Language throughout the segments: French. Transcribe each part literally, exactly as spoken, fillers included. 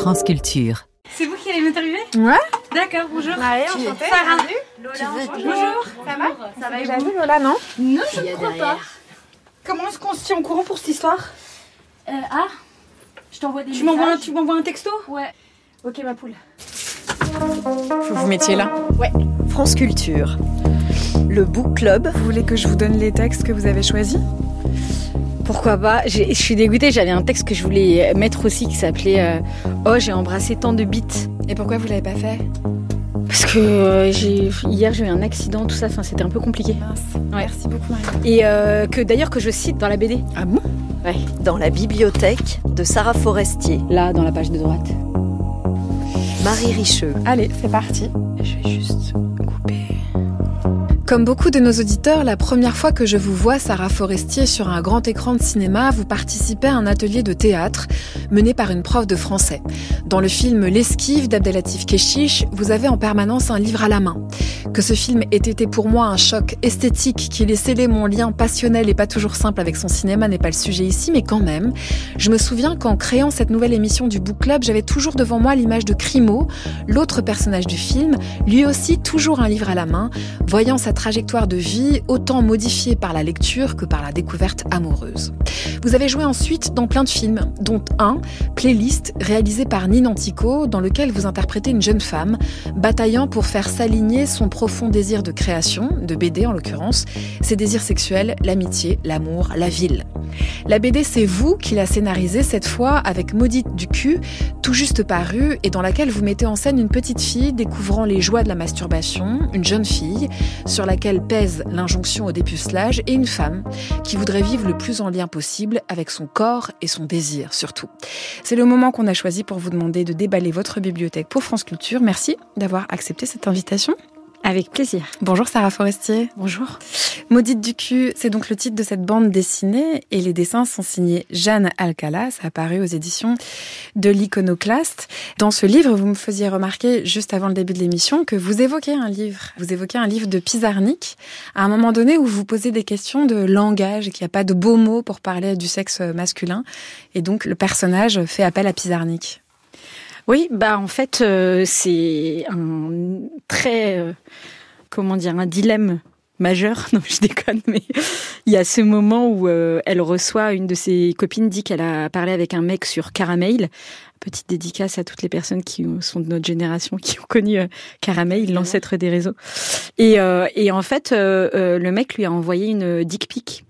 France Culture. C'est vous qui allez m'interviewer ? Ouais. D'accord, bonjour. Allez, enchantée. Sarah. Lola, bonjour. bonjour. Ça va ? Ça va, Eva ? Lola, non ? Non, je ne crois pas. Comment est-ce qu'on se tient au courant pour cette histoire ? Euh, ah, je t'envoie des tu messages. m'envoies un, tu m'envoies un texto ? Ouais. Ok, ma poule. Faut que vous mettiez là. Ouais. France Culture. Le Book Club. Vous voulez que je vous donne les textes que vous avez choisis ? Pourquoi pas ? Je suis dégoûtée, j'avais un texte que je voulais mettre aussi qui s'appelait euh, « Oh, j'ai embrassé tant de bites ». Et pourquoi vous l'avez pas fait ? Parce que euh, j'ai, hier j'ai eu un accident, tout ça, enfin, c'était un peu compliqué. Mince. Ouais. Merci beaucoup, Marie. Et euh, que d'ailleurs que je cite dans la B D. Ah bon ? Ouais. Dans la bibliothèque de Sarah Forestier. Là, dans la page de droite. Marie Richeux. Allez, c'est parti. Je vais juste couper. Comme beaucoup de nos auditeurs, la première fois que je vous vois, Sarah Forestier, sur un grand écran de cinéma, vous participez à un atelier de théâtre mené par une prof de français. Dans le film L'Esquive d'Abdelatif Kechiche, vous avez en permanence un livre à la main. Que ce film ait été pour moi un choc esthétique qui ait scellé mon lien passionnel et pas toujours simple avec son cinéma n'est pas le sujet ici, mais quand même, je me souviens qu'en créant cette nouvelle émission du Book Club, j'avais toujours devant moi l'image de Crimo, l'autre personnage du film, lui aussi toujours un livre à la main, voyant sa trajectoire de vie autant modifiée par la lecture que par la découverte amoureuse. Vous avez joué ensuite dans plein de films, dont un, Playlist, réalisé par Nine Antico, dans lequel vous interprétez une jeune femme, bataillant pour faire s'aligner son profond désir de création, de B D en l'occurrence, ses désirs sexuels, l'amitié, l'amour, la ville. La B D, c'est vous qui la scénarisez cette fois avec Maudite du cul, tout juste parue, et dans laquelle vous mettez en scène une petite fille découvrant les joies de la masturbation, une jeune fille sur laquelle pèse l'injonction au dépucelage, et une femme qui voudrait vivre le plus en lien possible avec son corps et son désir surtout. C'est le moment qu'on a choisi pour vous demander de déballer votre bibliothèque pour France Culture. Merci d'avoir accepté cette invitation. Avec plaisir. Bonjour Sarah Forestier. Bonjour. Maudite du cul, c'est donc le titre de cette bande dessinée et les dessins sont signés Jeanne Alcala, ça a paru aux éditions de l'Iconoclaste. Dans ce livre, vous me faisiez remarquer juste avant le début de l'émission que vous évoquez un livre. Vous évoquez un livre de Pizarnik à un moment donné où vous posez des questions de langage et qu'il n'y a pas de beaux mots pour parler du sexe masculin et donc le personnage fait appel à Pizarnik. Oui, bah en fait, euh, c'est un très, euh, comment dire, un dilemme majeur. Non, je déconne, mais il y a ce moment où euh, elle reçoit, une de ses copines dit qu'elle a parlé avec un mec sur Caramel. Petite dédicace à toutes les personnes qui sont de notre génération, qui ont connu euh, Caramel, l'ancêtre des réseaux. Et, euh, et en fait, euh, euh, le mec lui a envoyé une dick pic.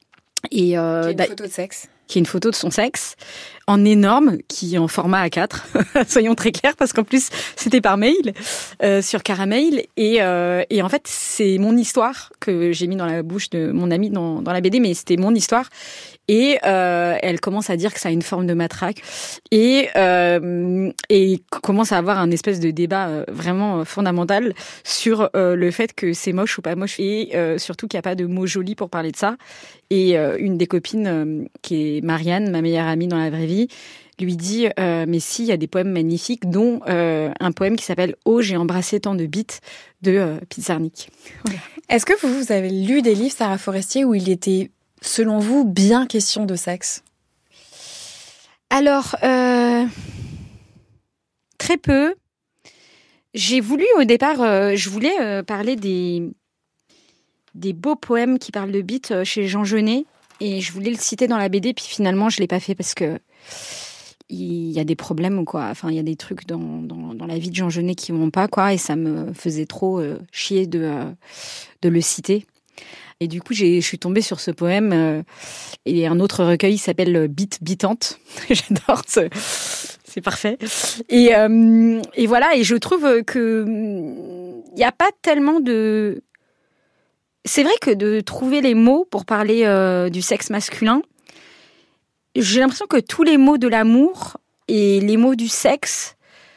Et, euh, qui est une photo de sexe. Qui est une photo de son sexe, en énorme, qui est en format A quatre, soyons très clairs, parce qu'en plus, c'était par mail, euh, sur Caramel, et, euh, et en fait, c'est mon histoire que j'ai mis dans la bouche de mon ami dans, dans la B D, mais c'était mon histoire, et euh, elle commence à dire que ça a une forme de matraque, et, euh, et commence à avoir un espèce de débat euh, vraiment fondamental sur euh, le fait que c'est moche ou pas moche, et euh, surtout qu'il n'y a pas de mots jolis pour parler de ça. Et euh, une des copines, euh, qui est Marianne, ma meilleure amie dans la vraie vie, lui dit euh, « Mais si, il y a des poèmes magnifiques, dont euh, un poème qui s'appelle « Oh, j'ai embrassé tant de bites » de euh, Pizarnik. Voilà. Est-ce que vous, vous avez lu des livres, Sarah Forestier, où il était, selon vous, bien question de sexe ? Alors, euh, très peu. J'ai voulu, au départ, euh, je voulais euh, parler des... des beaux poèmes qui parlent de bites chez Jean Genet, et je voulais le citer dans la B D, puis finalement je l'ai pas fait parce que il y a des problèmes ou quoi. Enfin, il y a des trucs dans, dans dans la vie de Jean Genet qui vont pas quoi, et ça me faisait trop euh, chier de euh, de le citer. Et du coup, j'ai, je suis tombée sur ce poème euh, et un autre recueil s'appelle Bite bitante. J'adore ce. C'est parfait. Et euh, et voilà. Et je trouve que il y a pas tellement de. C'est vrai que de trouver les mots pour parler euh, du sexe masculin, j'ai l'impression que tous les mots de l'amour et les mots du sexe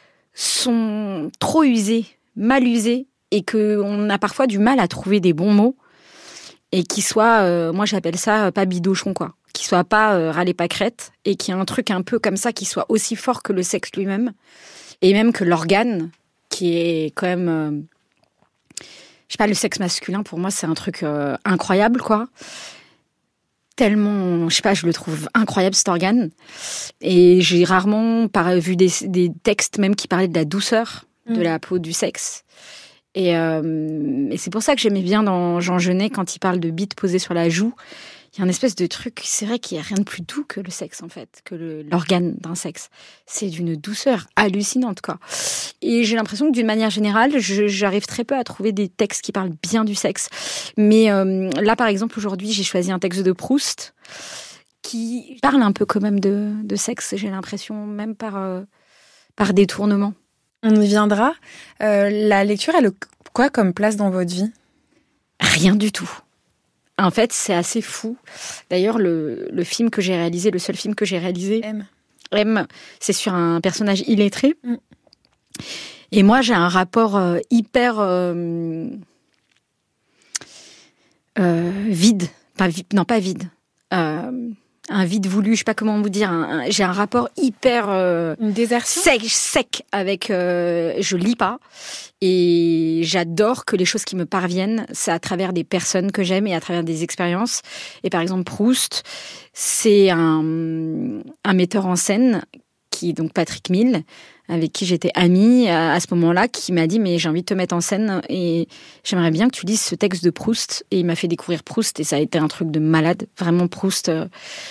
sont trop usés, mal usés, et qu'on a parfois du mal à trouver des bons mots, et qui soient, euh, moi j'appelle ça pas bidochon, quoi, qui soient pas euh, râler pâquerette, et qui ait un truc un peu comme ça qui soit aussi fort que le sexe lui-même, et même que l'organe, qui est quand même... Euh, je sais pas, le sexe masculin, pour moi, c'est un truc euh, incroyable, quoi. tellement, je sais pas, je le trouve incroyable cet organe. Et j'ai rarement par, vu des, des textes même qui parlaient de la douceur de mmh. la peau, du sexe. Et, euh, et c'est pour ça que j'aimais bien dans Jean Genet, quand il parle de bite posée sur la joue, il y a une espèce de truc, c'est vrai qu'il n'y a rien de plus doux que le sexe, en fait, que le, l'organe d'un sexe. C'est d'une douceur hallucinante, quoi. Et j'ai l'impression que d'une manière générale, je, j'arrive très peu à trouver des textes qui parlent bien du sexe. Mais euh, là, par exemple, aujourd'hui, j'ai choisi un texte de Proust qui parle un peu quand même de, de sexe, j'ai l'impression, même par, euh, par détournement. On y viendra. Euh, la lecture, elle a quoi comme place dans votre vie ? Rien du tout. En fait, c'est assez fou. D'ailleurs, le, le film que j'ai réalisé, le seul film que j'ai réalisé, M, M c'est sur un personnage illettré. Mm. Et moi, j'ai un rapport euh, hyper euh, euh, vide. Pas vide. Non, pas vide. Euh, un vide voulu, je sais pas comment vous dire. Un, un, j'ai un rapport hyper euh, Une désertion sec, sec avec. Euh, je lis pas et j'adore que les choses qui me parviennent, c'est à travers des personnes que j'aime et à travers des expériences. Et par exemple, Proust, c'est un, un metteur en scène qui donc Patrick Mille, avec qui j'étais amie à, à ce moment-là, qui m'a dit mais j'ai envie de te mettre en scène et j'aimerais bien que tu lises ce texte de Proust. Et il m'a fait découvrir Proust et ça a été un truc de malade. Vraiment, Proust, euh,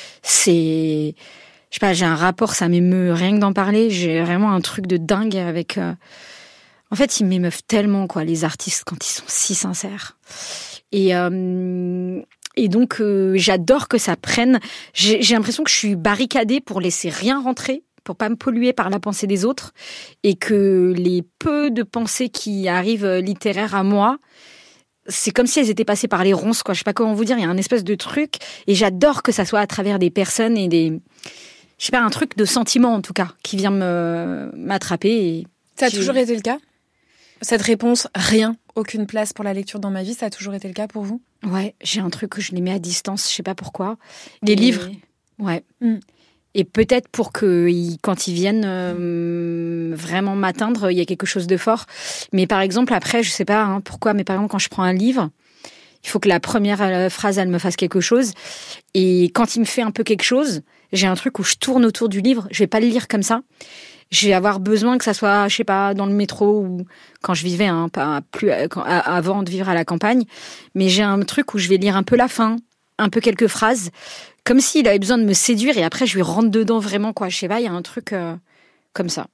c'est, je sais pas, j'ai un rapport, ça m'émeut rien que d'en parler. J'ai vraiment un truc de dingue avec. Euh... En fait, ils m'émeuvent tellement, quoi, les artistes quand ils sont si sincères. Et euh... Et donc, euh, j'adore que ça prenne. J'ai, j'ai l'impression que je suis barricadée pour laisser rien rentrer, pour pas me polluer par la pensée des autres, et que les peu de pensées qui arrivent littéraires à moi, c'est comme si elles étaient passées par les ronces, quoi. Je sais pas comment vous dire. Il y a un espèce de truc, et j'adore que ça soit à travers des personnes et des, je sais pas, un truc de sentiment en tout cas, qui vient me m'attraper. Et ça a j'ai... toujours été le cas ? Cette réponse, rien, aucune place pour la lecture dans ma vie, ça a toujours été le cas pour vous ? Ouais, j'ai un truc que je les mets à distance, je sais pas pourquoi. Les et... livres ? Ouais. Mm. Et peut-être pour que ils, quand ils viennent euh, vraiment m'atteindre, il y a quelque chose de fort. Mais par exemple, après, je sais pas hein, pourquoi, mais par exemple, quand je prends un livre, il faut que la première euh, phrase, elle me fasse quelque chose. Et quand il me fait un peu quelque chose, j'ai un truc où je tourne autour du livre. Je vais pas le lire comme ça. Je vais avoir besoin que ça soit, je sais pas, dans le métro ou quand je vivais, hein, pas plus quand, avant de vivre à la campagne. Mais j'ai un truc où je vais lire un peu la fin, un peu quelques phrases, comme s'il avait besoin de me séduire et après je lui rentre dedans vraiment, quoi. Je sais pas, il y a un truc euh, comme ça.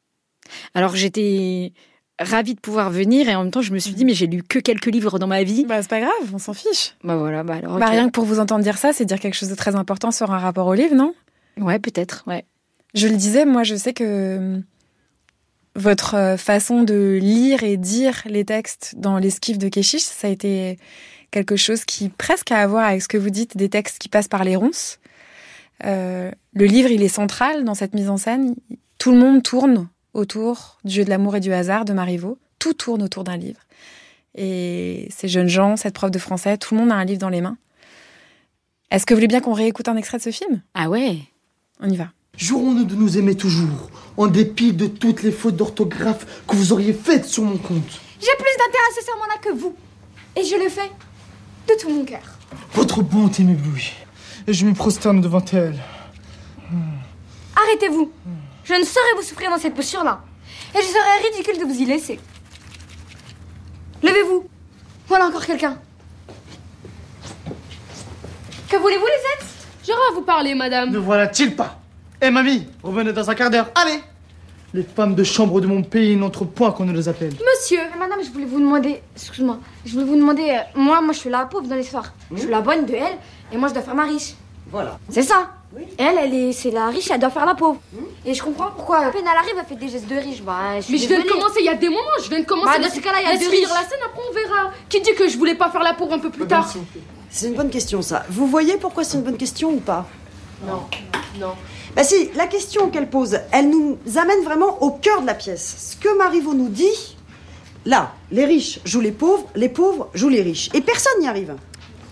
Alors j'étais ravie de pouvoir venir et en même temps je me suis dit mais j'ai lu que quelques livres dans ma vie. Bah c'est pas grave, on s'en fiche. Bah voilà, bah alors. Bah okay. Rien que pour vous entendre dire ça, c'est dire quelque chose de très important sur un rapport au livre, non ? Ouais, peut-être, ouais. Je le disais, moi je sais que votre façon de lire et dire les textes dans l'esquive de Keshish, ça a été quelque chose qui presque a à voir avec ce que vous dites, des textes qui passent par les ronces. Euh, le livre, il est central dans cette mise en scène. Tout le monde tourne autour du jeu de l'amour et du hasard de Marivaux. Tout tourne autour d'un livre. Et ces jeunes gens, cette prof de français, tout le monde a un livre dans les mains. Est-ce que vous voulez bien qu'on réécoute un extrait de ce film ? Ah ouais ? On y va. Jurons-nous de nous aimer toujours, en dépit de toutes les fautes d'orthographe que vous auriez faites sur mon compte. J'ai plus d'intérêt à ce serment-là que vous. Et je le fais de tout mon cœur. Votre bonté m'éblouit, et je me prosterne devant elle. Arrêtez-vous. Je ne saurais vous souffrir dans cette posture-là. Et je serais ridicule de vous y laisser. Levez-vous. Voilà encore quelqu'un. Que voulez-vous, Lisette ? J'aurais à vous parler, madame. Ne voilà-t-il pas ? Eh mamie, revenez dans un quart d'heure, allez ! Les femmes de chambre de mon pays n'entrent point qu'on ne les appelle. Monsieur. Mais madame, je voulais vous demander... Excuse-moi. Je voulais vous demander... Euh, moi, moi, je suis la pauvre dans l'histoire. Mmh. Je suis la bonne de elle, et moi, je dois faire ma riche. Voilà. C'est ça. Oui. Elle, elle est... C'est la riche, elle doit faire la pauvre. Mmh. Et je comprends pourquoi... À peine elle arrive, elle fait des gestes de riche. Bah, je Mais je viens de commencer, il y a des moments, je viens de commencer. Bah, dans ce cas-là, il y a deux finir riches. la scène, après on verra. Qui dit que je voulais pas faire la pauvre un peu plus tard ? C'est une bonne question, ça. Vous voyez pourquoi c'est une bonne question ou pas ? Non. Non. Bah si, la question qu'elle pose, elle nous amène vraiment au cœur de la pièce. Ce que Marivaux nous dit, là, les riches jouent les pauvres, les pauvres jouent les riches. Et personne n'y arrive.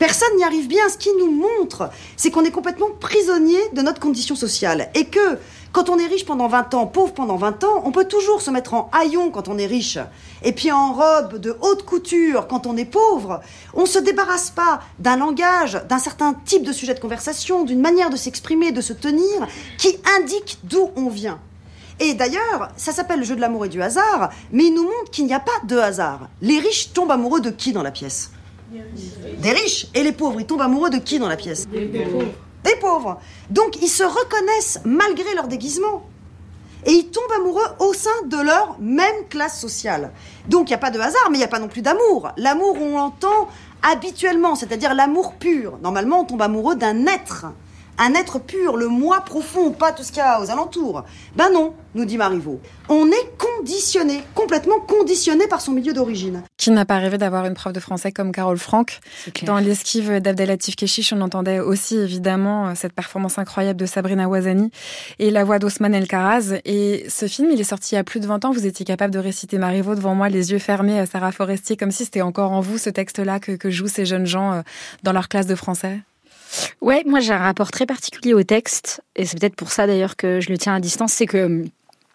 Personne n'y arrive bien. Ce qui nous montre, c'est qu'on est complètement prisonnier de notre condition sociale. Et que, quand on est riche pendant vingt ans, pauvre pendant vingt ans, on peut toujours se mettre en haillon quand on est riche. Et puis en robe de haute couture quand on est pauvre. On ne se débarrasse pas d'un langage, d'un certain type de sujet de conversation, d'une manière de s'exprimer, de se tenir, qui indique d'où on vient. Et d'ailleurs, ça s'appelle le jeu de l'amour et du hasard, mais il nous montre qu'il n'y a pas de hasard. Les riches tombent amoureux de qui dans la pièce ? Des riches. Et les pauvres, ils tombent amoureux de qui dans la pièce ? Des pauvres. Des pauvres. Donc ils se reconnaissent malgré leur déguisement. Et ils tombent amoureux au sein de leur même classe sociale. Donc il n'y a pas de hasard, mais il n'y a pas non plus d'amour. L'amour, on l'entend habituellement, c'est-à-dire l'amour pur. Normalement, on tombe amoureux d'un être. Un être pur, le moi profond, pas tout ce qu'il y a aux alentours. Ben non, nous dit Marivaux. On est conditionné, complètement conditionné par son milieu d'origine. Qui n'a pas rêvé d'avoir une prof de français comme Carole Franck ? Dans l'esquive d'Abdelatif Kechiche, on entendait aussi évidemment cette performance incroyable de Sabrina Ouazani et la voix d'Ousmane El Karaz. Et ce film, il est sorti il y a plus de vingt ans. Vous étiez capable de réciter Marivaux devant moi, les yeux fermés, à Sarah Forestier, comme si c'était encore en vous, ce texte-là que, que jouent ces jeunes gens dans leur classe de français. Ouais, moi j'ai un rapport très particulier au texte, et c'est peut-être pour ça d'ailleurs que je le tiens à distance, c'est que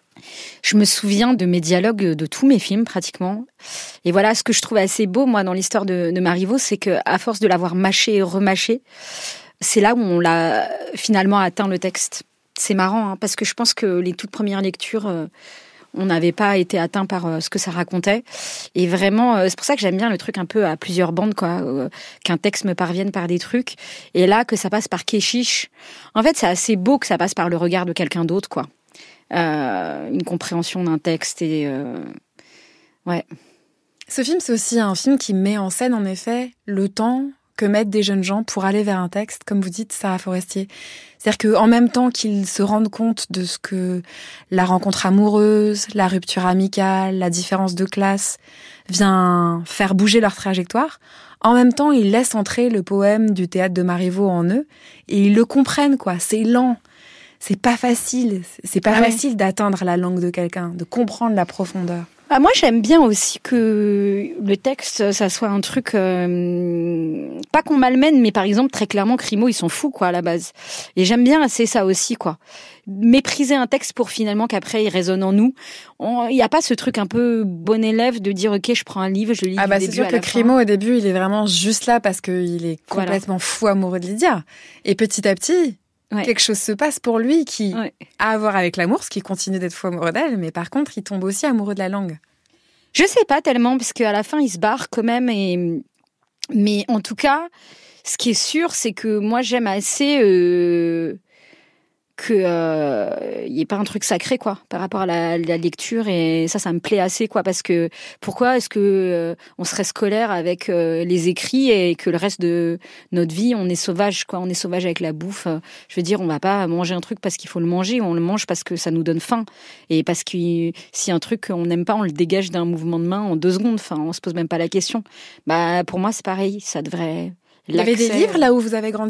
je me souviens de mes dialogues de tous mes films pratiquement. Et voilà, ce que je trouve assez beau moi dans l'histoire de, de Marivaux, c'est que à force de l'avoir mâché et remâché, c'est là où on l'a finalement atteint le texte. C'est marrant, hein, parce que je pense que les toutes premières lectures, euh, on n'avait pas été atteint par euh, ce que ça racontait. Et vraiment, euh, c'est pour ça que j'aime bien le truc un peu à plusieurs bandes, quoi, euh, qu'un texte me parvienne par des trucs. Et là, que ça passe par Kechiche. En fait, c'est assez beau que ça passe par le regard de quelqu'un d'autre, quoi. Euh, une compréhension d'un texte et... Euh, ouais. Ce film, c'est aussi un film qui met en scène, en effet, le temps que mettent des jeunes gens pour aller vers un texte, comme vous dites, Sarah Forestier. C'est-à-dire qu'en même temps qu'ils se rendent compte de ce que la rencontre amoureuse, la rupture amicale, la différence de classe vient faire bouger leur trajectoire, en même temps, ils laissent entrer le poème du théâtre de Marivaux en eux et ils le comprennent, quoi. C'est lent. C'est pas facile. C'est pas ah facile ouais. d'atteindre la langue de quelqu'un, de comprendre la profondeur. Ah, moi, j'aime bien aussi que le texte, ça soit un truc... Euh, pas qu'on malmène, mais par exemple, très clairement, Crimo, ils sont fous, quoi, à la base. Et j'aime bien, c'est ça aussi, quoi. Mépriser un texte pour finalement qu'après, il résonne en nous. Il n'y a pas ce truc un peu bon élève de dire, OK, je prends un livre, je le lis ah bah, du début à la fin. C'est sûr que Crimo, au début, il est vraiment juste là parce qu'il est complètement voilà. fou amoureux de Lydia. Et petit à petit... Ouais. Quelque chose se passe pour lui qui ouais. a à voir avec l'amour, ce qui continue d'être fou amoureux d'elle, mais par contre, il tombe aussi amoureux de la langue. Je sais pas tellement, parce qu'à la fin, il se barre quand même. Et... Mais en tout cas, ce qui est sûr, c'est que moi, j'aime assez euh, que euh, y ait pas un truc sacré, quoi, par rapport à la, la lecture. Et ça, ça me plaît assez, quoi, parce que pourquoi est-ce que euh, on serait scolaire avec euh, les écrits et que le reste de notre vie, on est sauvage, quoi, on est sauvage avec la bouffe. Je veux dire, on va pas manger un truc parce qu'il faut le manger, on le mange parce que ça nous donne faim et parce que si un truc on n'aime pas, on le dégage d'un mouvement de main en deux secondes. Enfin, on se pose même pas la question. Bah, pour moi, c'est pareil. Ça devrait. Il y avait des livres là où vous avez grandi ?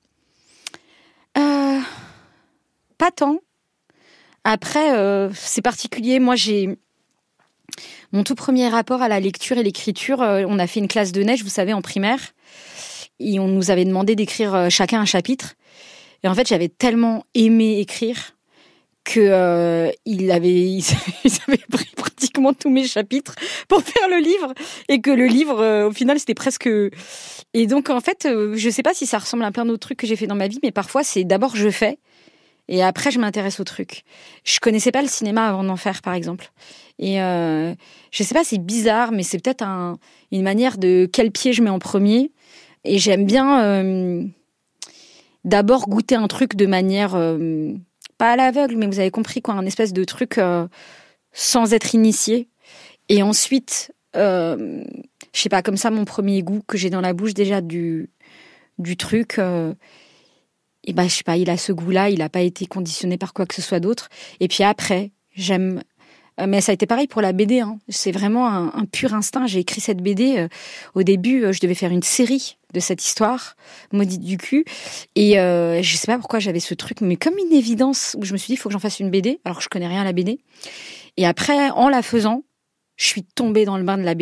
Euh. Pas tant. Après, euh, c'est particulier. Moi, j'ai mon tout premier rapport à la lecture et l'écriture. Euh, on a fait une classe de neige, vous savez, en primaire, et on nous avait demandé d'écrire euh, chacun un chapitre. Et en fait, j'avais tellement aimé écrire que euh, il avait, ils avaient pris pratiquement tous mes chapitres pour faire le livre, et que le livre, euh, au final, c'était presque. Et donc, en fait, euh, je sais pas si ça ressemble à plein d'autres trucs que j'ai fait dans ma vie, mais parfois, c'est d'abord je fais. Et après, je m'intéresse au truc. Je connaissais pas le cinéma avant d'en faire, par exemple. Et euh, je sais pas, c'est bizarre, mais c'est peut-être un, une manière de quel pied je mets en premier. Et j'aime bien euh, d'abord goûter un truc de manière euh, pas à l'aveugle, mais vous avez compris, quoi, un espèce de truc euh, sans être initié. Et ensuite, euh, je sais pas, comme ça, mon premier goût que j'ai dans la bouche déjà du du truc. Euh, Et ben, je sais pas, il a ce goût-là, il n'a pas été conditionné par quoi que ce soit d'autre. Et puis après, j'aime... Mais ça a été pareil pour la B D. Hein. C'est vraiment un, un pur instinct. J'ai écrit cette B D. Euh, au début, euh, je devais faire une série de cette histoire, Maudite du cul. Et euh, je sais pas pourquoi j'avais ce truc, mais comme une évidence, où je me suis dit, il faut que j'en fasse une B D, alors que je connais rien à la B D. Et après, en la faisant, je suis tombée dans le bain de la B D.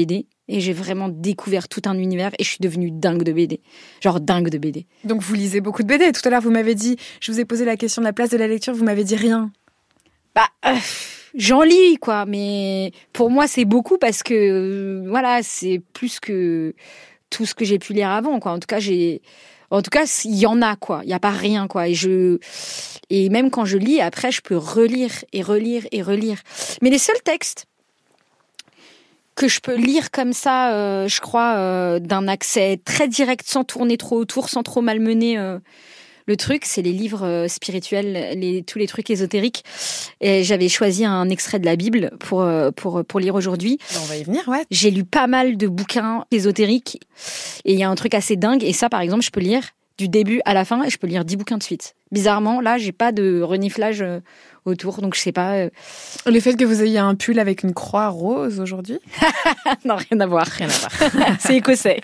Et j'ai vraiment découvert tout un univers et je suis devenue dingue de B D. Genre dingue de B D. Donc vous lisez beaucoup de B D. Tout à l'heure, vous m'avez dit, je vous ai posé la question de la place de la lecture, vous m'avez dit rien. Bah, euh, j'en lis, quoi. Mais pour moi, c'est beaucoup parce que, euh, voilà, c'est plus que tout ce que j'ai pu lire avant, quoi. En tout cas, j'ai... En tout cas, il y en a, quoi. Il n'y a pas rien, quoi. Et je... Et même quand je lis, après, je peux relire et relire et relire. Mais les seuls textes que je peux lire comme ça, euh, je crois, euh, d'un accès très direct, sans tourner trop autour, sans trop malmener euh, le truc, c'est les livres euh, spirituels, les, tous les trucs ésotériques. Et j'avais choisi un extrait de la Bible pour, euh, pour, pour lire aujourd'hui. On va y venir, ouais. J'ai lu pas mal de bouquins ésotériques et il y a un truc assez dingue. Et ça, par exemple, je peux lire du début à la fin et je peux lire dix bouquins de suite. Bizarrement, là, j'ai pas de reniflage euh, autour, donc je sais pas. Euh... Le fait que vous ayez un pull avec une croix rose aujourd'hui? Non, rien à voir, rien à voir. C'est écossais.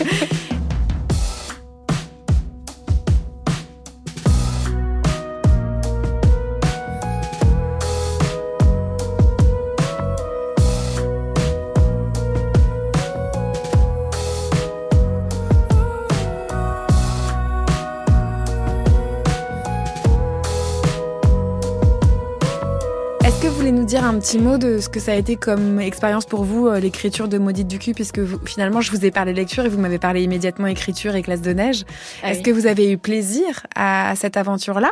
Nous dire un petit mot de ce que ça a été comme expérience pour vous, euh, l'écriture de Maudite du cul, puisque vous, finalement je vous ai parlé lecture et vous m'avez parlé immédiatement écriture et classe de neige. Ah Est-ce oui. que vous avez eu plaisir à, à cette aventure-là?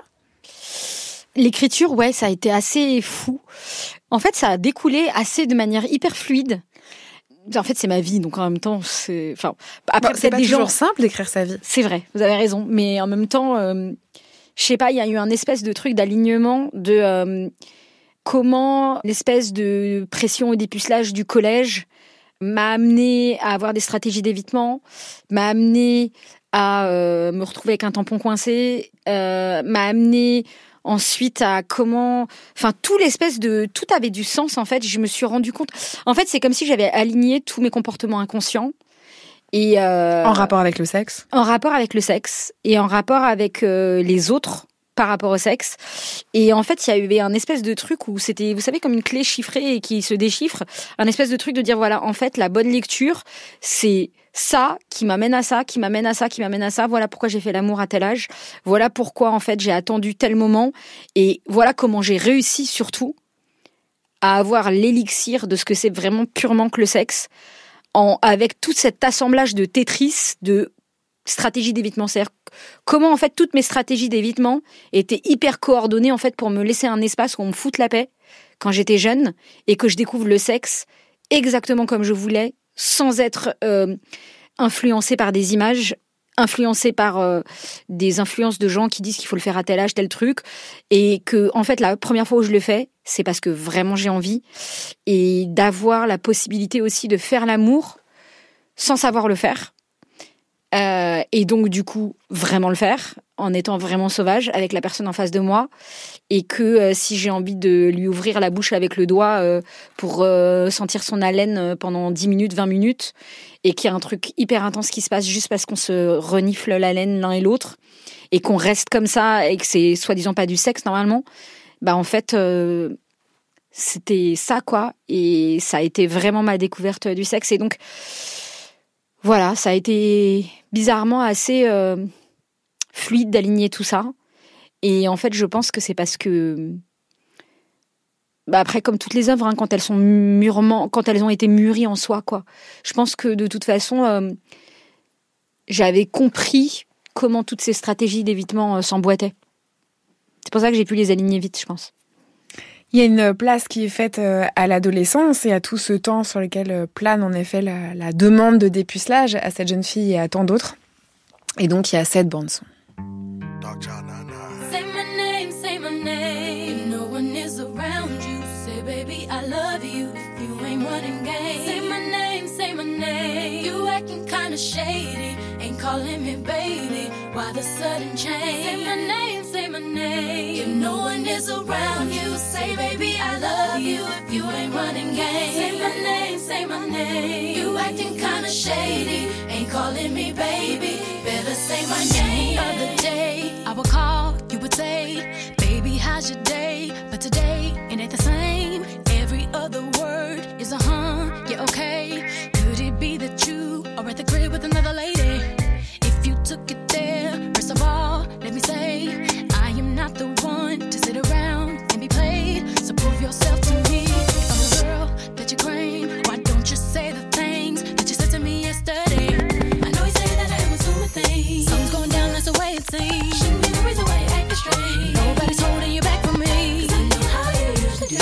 L'écriture, ouais, ça a été assez fou. En fait, ça a découlé assez de manière hyper fluide. En fait, c'est ma vie, donc en même temps, c'est... Enfin, après, bon, c'est pas des toujours gens... simple d'écrire sa vie. C'est vrai, vous avez raison. Mais en même temps, euh, je sais pas, il y a eu un espèce de truc d'alignement de... Euh, comment l'espèce de pression et dépucelage du collège m'a amené à avoir des stratégies d'évitement, m'a amené à euh, me retrouver avec un tampon coincé, euh, m'a amené ensuite à comment... Enfin, tout l'espèce de... Tout avait du sens, en fait. Je me suis rendu compte... En fait, c'est comme si j'avais aligné tous mes comportements inconscients. Et euh, en rapport avec le sexe? En rapport avec le sexe. Et en rapport avec euh, les autres par rapport au sexe. Et en fait, il y a eu un espèce de truc où c'était, vous savez, comme une clé chiffrée et qui se déchiffre, un espèce de truc de dire, voilà, en fait, la bonne lecture, c'est ça qui m'amène à ça, qui m'amène à ça, qui m'amène à ça. Voilà pourquoi j'ai fait l'amour à tel âge. Voilà pourquoi, en fait, j'ai attendu tel moment. Et voilà comment j'ai réussi, surtout, à avoir l'élixir de ce que c'est vraiment purement que le sexe, en, avec tout cet assemblage de Tetris, de stratégie d'évitement. C'est-à-dire comment, en fait, toutes mes stratégies d'évitement étaient hyper coordonnées, en fait, pour me laisser un espace où on me foute la paix quand j'étais jeune et que je découvre le sexe exactement comme je voulais, sans être euh, influencée par des images, influencée par euh, des influences de gens qui disent qu'il faut le faire à tel âge, tel truc, et que, en fait, la première fois où je le fais, c'est parce que vraiment j'ai envie, et d'avoir la possibilité aussi de faire l'amour sans savoir le faire. Euh, et donc, du coup, vraiment le faire, en étant vraiment sauvage avec la personne en face de moi. Et que euh, si j'ai envie de lui ouvrir la bouche avec le doigt euh, pour euh, sentir son haleine pendant dix minutes, vingt minutes, et qu'il y a un truc hyper intense qui se passe juste parce qu'on se renifle la laine l'un et l'autre, et qu'on reste comme ça, et que c'est soi-disant pas du sexe normalement, bah en fait, euh, c'était ça, quoi. Et ça a été vraiment ma découverte du sexe. Et donc... Voilà, ça a été bizarrement assez euh, fluide d'aligner tout ça. Et en fait, je pense que c'est parce que... Bah après, comme toutes les œuvres, hein, quand elles sont mûrement, quand elles ont été mûries en soi, quoi. Je pense que de toute façon, euh, j'avais compris comment toutes ces stratégies d'évitement euh, s'emboîtaient. C'est pour ça que j'ai pu les aligner vite, je pense. Il y a une place qui est faite à l'adolescence et à tout ce temps sur lequel plane en effet la, la demande de dépucelage à cette jeune fille et à tant d'autres. Et donc il y a cette bande-son. Say my name, say my name. No one is around you. Say baby I love you. If you ain't running game. Say my name, say my name. You acting kinda shady. Ain't calling me baby. Why the sudden change? Say my name, say my name. If no one is around you, say baby I love you. If you ain't running game. Say my name, say my name. You acting kinda shady. Ain't calling me baby. Better say my name. The other day I would call, you would say, baby how's your day? But today it ain't the same. Every other word is a huh, yeah okay. Could it be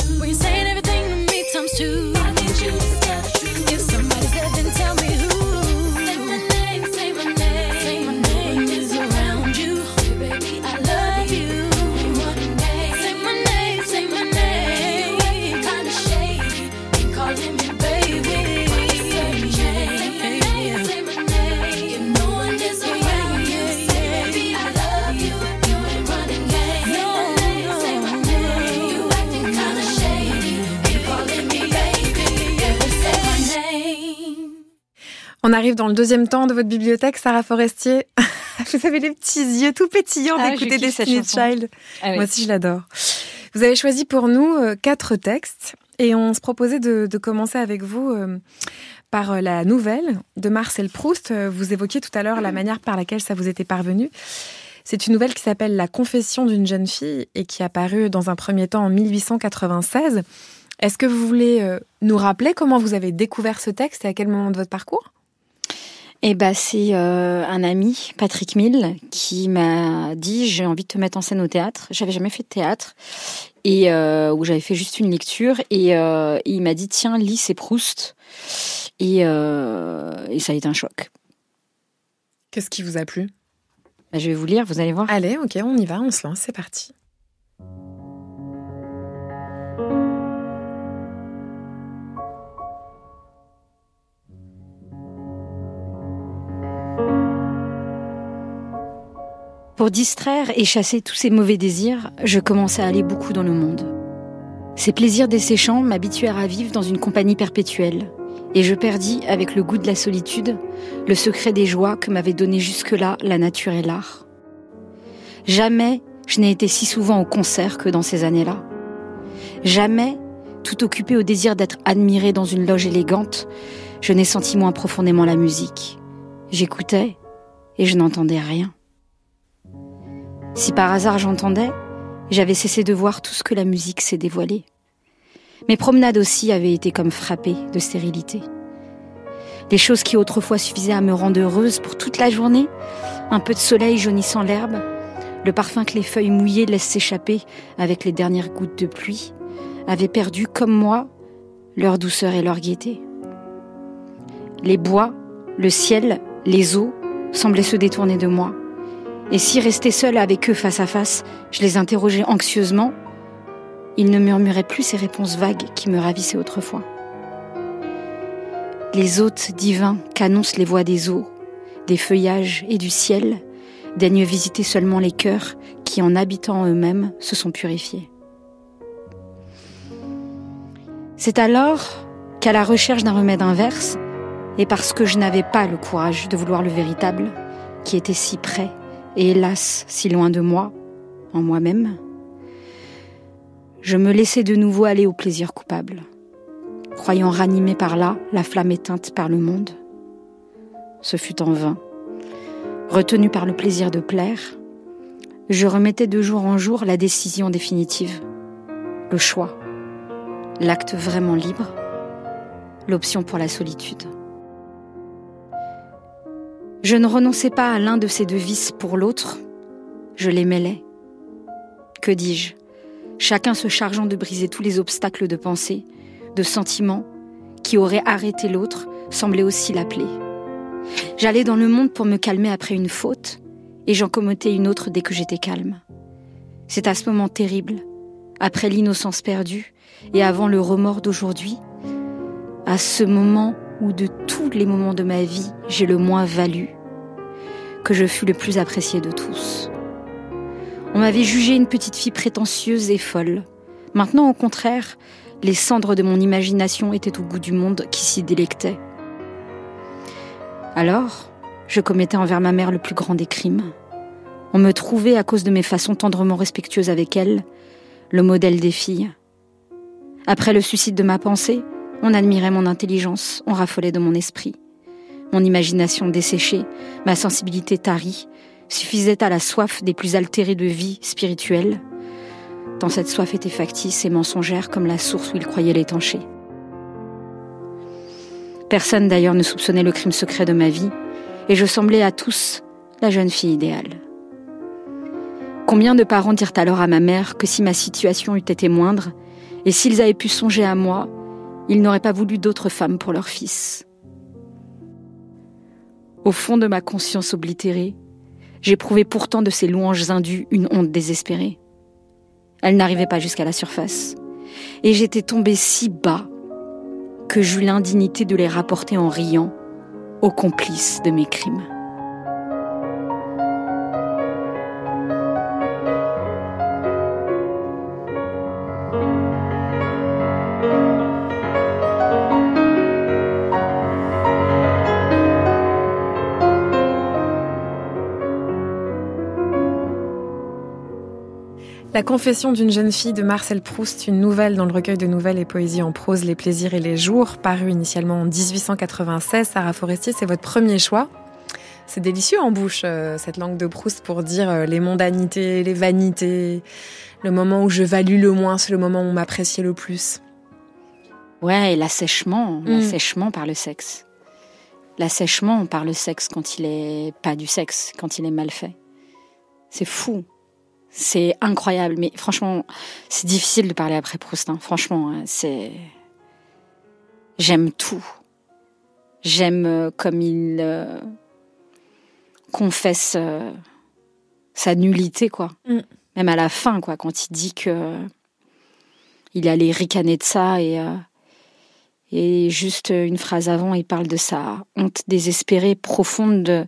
When you're saying everything to me times two. I need you to tell the truth. If somebody's there, then tell me who. Say my name, say my name, say my name is around you. Hey, baby, I love you. Ain't running game. Say my name, say my name. You acting kinda shady. Ain't calling me baby. Say my name, say my name. If no one is around you, say baby, I love you. You ain't running game. Say my name, say my name. You acting kinda shady. Ain't calling me baby. Baby, say my name. On arrive dans le deuxième temps de votre bibliothèque, Sarah Forestier. Vous avez les petits yeux tout pétillants Ah, d'écouter je kiffe cette Destiny's chanson. Child. Ah oui. Moi aussi, je l'adore. Vous avez choisi pour nous euh, quatre textes et on se proposait de, de commencer avec vous euh, par euh, la nouvelle de Marcel Proust. Euh, Vous évoquiez tout à l'heure la manière par laquelle ça vous était parvenu. C'est une nouvelle qui s'appelle La confession d'une jeune fille et qui est apparue dans un premier temps en mille huit cent quatre-vingt-seize. Est-ce que vous voulez euh, nous rappeler comment vous avez découvert ce texte et à quel moment de votre parcours ? Eh ben, c'est euh, un ami, Patrick Mill, qui m'a dit j'ai envie de te mettre en scène au théâtre. J'avais jamais fait de théâtre et euh, où j'avais fait juste une lecture et, euh, et il m'a dit tiens lis c'est Proust et, euh, et ça a été un choc. Qu'est-ce qui vous a plu ? Ben, je vais vous lire, vous allez voir. Allez, ok, on y va, on se lance, c'est parti. Pour distraire et chasser tous ces mauvais désirs, je commençais à aller beaucoup dans le monde. Ces plaisirs desséchants m'habituèrent à vivre dans une compagnie perpétuelle, et je perdis, avec le goût de la solitude, le secret des joies que m'avaient donné jusque-là la nature et l'art. Jamais je n'ai été si souvent au concert que dans ces années-là. Jamais, tout occupé au désir d'être admiré dans une loge élégante, je n'ai senti moins profondément la musique. J'écoutais et je n'entendais rien. Si par hasard j'entendais, j'avais cessé de voir tout ce que la musique s'est dévoilé. Mes promenades aussi avaient été comme frappées de stérilité. Les choses qui autrefois suffisaient à me rendre heureuse pour toute la journée, un peu de soleil jaunissant l'herbe, le parfum que les feuilles mouillées laissent s'échapper avec les dernières gouttes de pluie, avaient perdu, comme moi, leur douceur et leur gaieté. Les bois, le ciel, les eaux semblaient se détourner de moi. Et si resté seule avec eux face à face, je les interrogeais anxieusement, ils ne murmuraient plus ces réponses vagues qui me ravissaient autrefois. Les hôtes divins qu'annoncent les voix des eaux, des feuillages et du ciel, daignent visiter seulement les cœurs qui, en habitant eux-mêmes, se sont purifiés. C'est alors qu'à la recherche d'un remède inverse, et parce que je n'avais pas le courage de vouloir le véritable, qui était si près, et hélas, si loin de moi, en moi-même, je me laissais de nouveau aller au plaisir coupable, croyant ranimer par là la flamme éteinte par le monde. Ce fut en vain. Retenu par le plaisir de plaire, je remettais de jour en jour la décision définitive, le choix, l'acte vraiment libre, l'option pour la solitude. Je ne renonçais pas à l'un de ces deux vices pour l'autre, je les mêlais. Que dis-je ? Chacun se chargeant de briser tous les obstacles de pensée, de sentiments, qui auraient arrêté l'autre, semblait aussi l'appeler. J'allais dans le monde pour me calmer après une faute, et j'en commettais une autre dès que j'étais calme. C'est à ce moment terrible, après l'innocence perdue, et avant le remords d'aujourd'hui, à ce moment où de tous les moments de ma vie, j'ai le moins valu, que je fus le plus apprécié de tous. On m'avait jugée une petite fille prétentieuse et folle. Maintenant, au contraire, les cendres de mon imagination étaient au goût du monde qui s'y délectait. Alors, je commettais envers ma mère le plus grand des crimes. On me trouvait, à cause de mes façons tendrement respectueuses avec elle, le modèle des filles. Après le suicide de ma pensée, on admirait mon intelligence, on raffolait de mon esprit. Mon imagination desséchée, ma sensibilité tarie, suffisait à la soif des plus altérés de vie spirituelle, tant cette soif était factice et mensongère comme la source où ils croyaient l'étancher. Personne d'ailleurs ne soupçonnait le crime secret de ma vie, et je semblais à tous la jeune fille idéale. Combien de parents dirent alors à ma mère que si ma situation eût été moindre, Et s'ils avaient pu songer à moi, ils n'auraient pas voulu d'autres femmes pour leur fils. Au fond de ma conscience oblitérée, j'éprouvais pourtant de ces louanges indues une honte désespérée. Elles n'arrivaient pas jusqu'à la surface. Et j'étais tombée si bas que j'eus l'indignité de les rapporter en riant aux complices de mes crimes. La confession d'une jeune fille de Marcel Proust, une nouvelle dans le recueil de nouvelles et poésies en prose Les plaisirs et les jours, paru initialement en dix-huit cent quatre-vingt-seize. Sarah Forestier, c'est votre premier choix. C'est délicieux en bouche, euh, cette langue de Proust, pour dire euh, les mondanités, les vanités, le moment où je value le moins, c'est le moment où on m'appréciait le plus. Ouais, et l'assèchement, Mm. l'assèchement par le sexe. L'assèchement par le sexe quand il est pas du sexe, quand il est mal fait. C'est fou. C'est incroyable, mais franchement, c'est difficile de parler après Proust. Hein. Franchement, hein, c'est... J'aime tout. J'aime euh, comme il euh, confesse euh, sa nullité, quoi. Mm. Même à la fin, quoi, quand il dit que euh, il allait ricaner de ça et, euh, et juste une phrase avant, il parle de sa honte désespérée, profonde de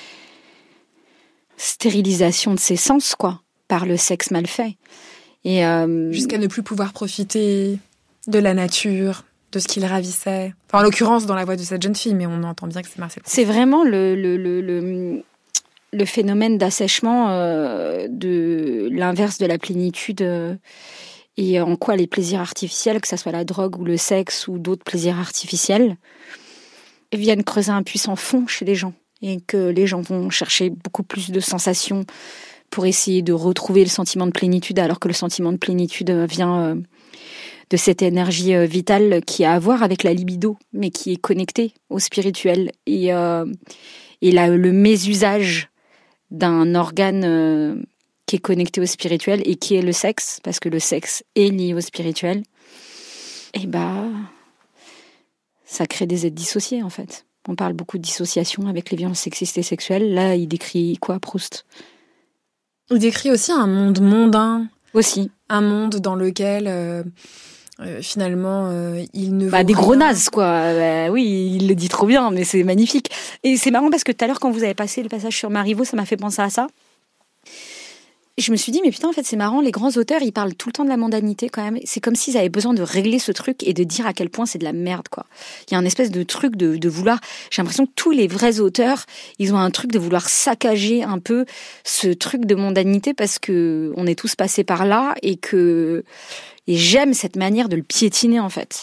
stérilisation de ses sens, quoi. Par le sexe mal fait. Et euh... Jusqu'à ne plus pouvoir profiter de la nature, de ce qui le ravissait. Enfin, en l'occurrence, dans la voix de cette jeune fille, mais on entend bien que c'est Marcel Proust. C'est vraiment le, le, le, le, le phénomène d'assèchement euh, de l'inverse de la plénitude euh, et en quoi les plaisirs artificiels, que ce soit la drogue ou le sexe ou d'autres plaisirs artificiels, viennent creuser un puissant fond chez les gens. Et que les gens vont chercher beaucoup plus de sensations pour essayer de retrouver le sentiment de plénitude, alors que le sentiment de plénitude vient de cette énergie vitale qui a à voir avec la libido, mais qui est connectée au spirituel. Et, euh, et là, le mésusage d'un organe euh, qui est connecté au spirituel et qui est le sexe, parce que le sexe est lié au spirituel, et bah, ça crée des êtres dissociés, en fait. On parle beaucoup de dissociation avec les violences sexistes et sexuelles. Là, il décrit quoi, Proust ? Il décrit aussi un monde mondain. Aussi. Un monde dans lequel, euh, euh, finalement, euh, il ne... Bah, des gros nazes, quoi. Bah, oui, il le dit trop bien, mais c'est magnifique. Et c'est marrant parce que tout à l'heure, quand vous avez passé le passage sur Marivaux, ça m'a fait penser à ça. Et je me suis dit, mais putain, en fait, c'est marrant, les grands auteurs, ils parlent tout le temps de la mondanité, quand même. C'est comme s'ils avaient besoin de régler ce truc et de dire à quel point c'est de la merde, quoi. Il y a un espèce de truc de, de vouloir... J'ai l'impression que tous les vrais auteurs, ils ont un truc de vouloir saccager un peu ce truc de mondanité parce que on est tous passés par là et que... Et j'aime cette manière de le piétiner, en fait.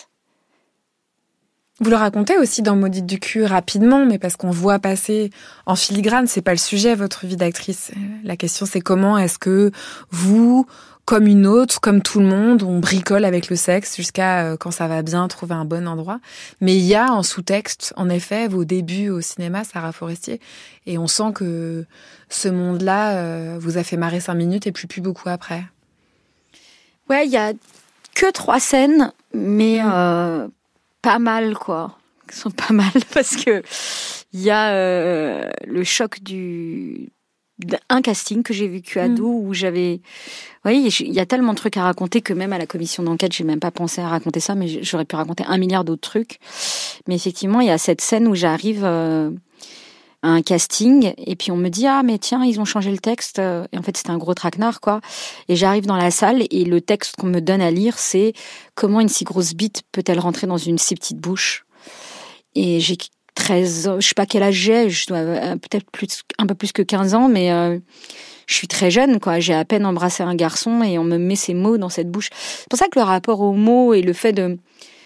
Vous le racontez aussi dans Maudite du cul rapidement, mais parce qu'on voit passer en filigrane, c'est pas le sujet, votre vie d'actrice. La question, c'est comment est-ce que vous, comme une autre, comme tout le monde, on bricole avec le sexe jusqu'à, euh, quand ça va bien, trouver un bon endroit. Mais il y a en sous-texte, en effet, vos débuts au cinéma, Sarah Forestier, et on sent que ce monde-là euh, vous a fait marrer cinq minutes et plus plus beaucoup après. Ouais, il y a que trois scènes, mais... Euh... pas mal, quoi. Ils sont pas mal parce que il y a euh, le choc du d'un casting que j'ai vécu à dos mmh. où j'avais, oui, il y a tellement de trucs à raconter que même à la commission d'enquête, j'ai même pas pensé à raconter ça, mais j'aurais pu raconter un milliard d'autres trucs. Mais effectivement, il y a cette scène où j'arrive euh, à un casting et puis on me dit ah mais tiens ils ont changé le texte et en fait c'était un gros traquenard quoi. Et j'arrive dans la salle et le texte qu'on me donne à lire c'est comment une si grosse bite peut-elle rentrer dans une si petite bouche. Et j'ai treize ans, je sais pas quel âge j'ai, je dois peut-être plus un peu plus que quinze ans mais euh, je suis très jeune quoi, j'ai à peine embrassé un garçon et on me met ces mots dans cette bouche. C'est pour ça que le rapport aux mots et le fait de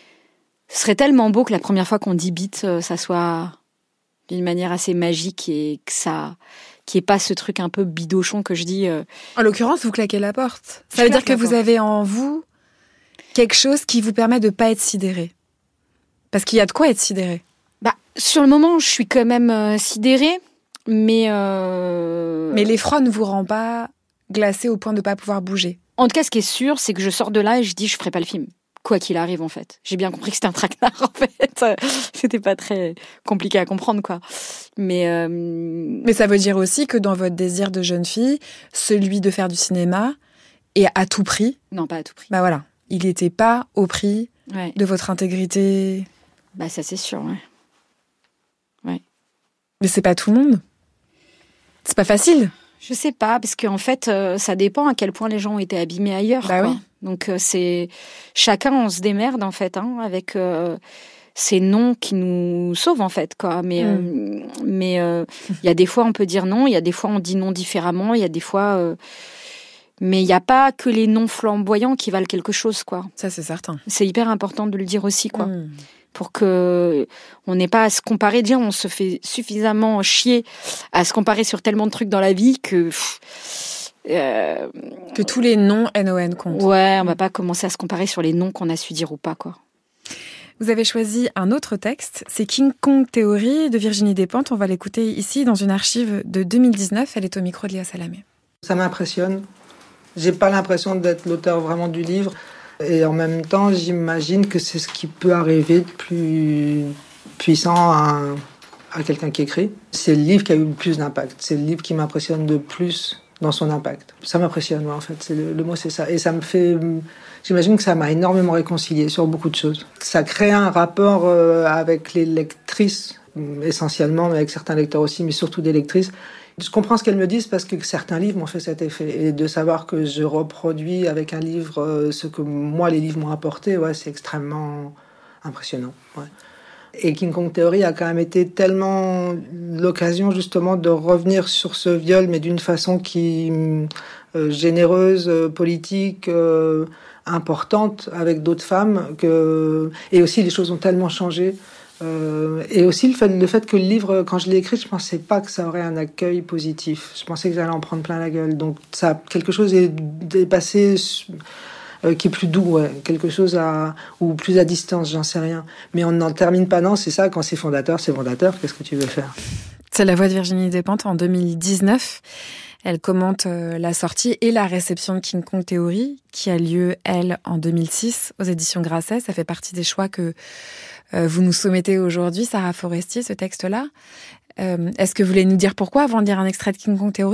ce serait tellement beau que la première fois qu'on dit bite ça soit d'une manière assez magique et que ça, qu'il n'y ait pas ce truc un peu bidochon que je dis. Euh... En l'occurrence, vous claquez la porte. Ça je veut dire que vous porte. Avez en vous quelque chose qui vous permet de ne pas être sidéré. Parce qu'il y a de quoi être sidéré. Bah, sur le moment, je suis quand même euh, sidérée, mais... Euh... Mais l'effroi ne vous rend pas glacé au point de ne pas pouvoir bouger. En tout cas, ce qui est sûr, c'est que je sors de là et je dis, je ferai pas le film. Quoi qu'il arrive, en fait. J'ai bien compris que c'était un traquenard, en fait. C'était pas très compliqué à comprendre, quoi. Mais, euh... Mais ça veut dire aussi que dans votre désir de jeune fille, celui de faire du cinéma est à tout prix. Non, pas à tout prix. Bah voilà. Il n'était pas au prix ouais. de votre intégrité. Bah ça, c'est sûr, ouais. Ouais. Mais c'est pas tout le monde. C'est pas facile. Je sais pas, parce qu'en fait, euh, ça dépend à quel point les gens ont été abîmés ailleurs. Bah quoi. oui. Donc, euh, c'est... Chacun, on se démerde, en fait, hein, avec euh, ces noms qui nous sauvent, en fait, quoi. Mais il mm. euh, mais, euh, y a des fois, on peut dire non, il y a des fois, on dit non différemment, il y a des fois... Euh... Mais il n'y a pas que les noms flamboyants qui valent quelque chose, quoi. Ça, c'est certain. C'est hyper important de le dire aussi, quoi. Mm. Pour que on n'ait pas à se comparer. Dire, on se fait suffisamment chier à se comparer sur tellement de trucs dans la vie que... Euh, que tous les noms N O N comptent. Ouais, on va pas commencer à se comparer sur les noms qu'on a su dire ou pas, quoi. Vous avez choisi un autre texte, c'est King Kong Theory de Virginie Despentes. On va l'écouter ici dans une archive de deux mille dix-neuf. Elle est au micro de Léa Salamé. Ça m'impressionne. J'ai pas l'impression d'être l'auteur vraiment du livre. Et en même temps, j'imagine que c'est ce qui peut arriver de plus puissant à, à quelqu'un qui écrit. C'est le livre qui a eu le plus d'impact. C'est le livre qui m'impressionne le plus dans son impact. Ça m'impressionne, ouais, en fait. C'est le, le mot, c'est ça. Et ça me fait... J'imagine que ça m'a énormément réconcilié sur beaucoup de choses. Ça crée un rapport euh, avec les lectrices, essentiellement, mais avec certains lecteurs aussi, mais surtout des lectrices. Je comprends ce qu'elles me disent parce que certains livres m'ont fait cet effet. Et de savoir que je reproduis avec un livre euh, ce que moi, les livres m'ont apporté, ouais, c'est extrêmement impressionnant. Ouais. Et King Kong Theory a quand même été tellement l'occasion justement de revenir sur ce viol, mais d'une façon qui euh, généreuse, euh, politique, euh, importante avec d'autres femmes. Que... Et aussi, les choses ont tellement changé. Euh, et aussi le fait, le fait que le livre, quand je l'ai écrit, je pensais pas que ça aurait un accueil positif. Je pensais que j'allais en prendre plein la gueule. Donc ça, quelque chose est dépassé, euh, qui est plus doux, ouais. Quelque chose à, ou plus à distance, j'en sais rien. Mais on n'en termine pas, non, c'est ça, quand c'est fondateur, c'est fondateur, qu'est-ce que tu veux faire ? C'est la voix de Virginie Despentes en deux mille dix-neuf. Elle commente euh, la sortie et la réception de King Kong Theory, qui a lieu, elle, en deux mille six, aux éditions Grasset. Ça fait partie des choix que euh, vous nous soumettez aujourd'hui, Sarah Forestier, ce texte-là. Euh, est-ce que vous voulez nous dire pourquoi, avant de lire un extrait de King Kong Theory ?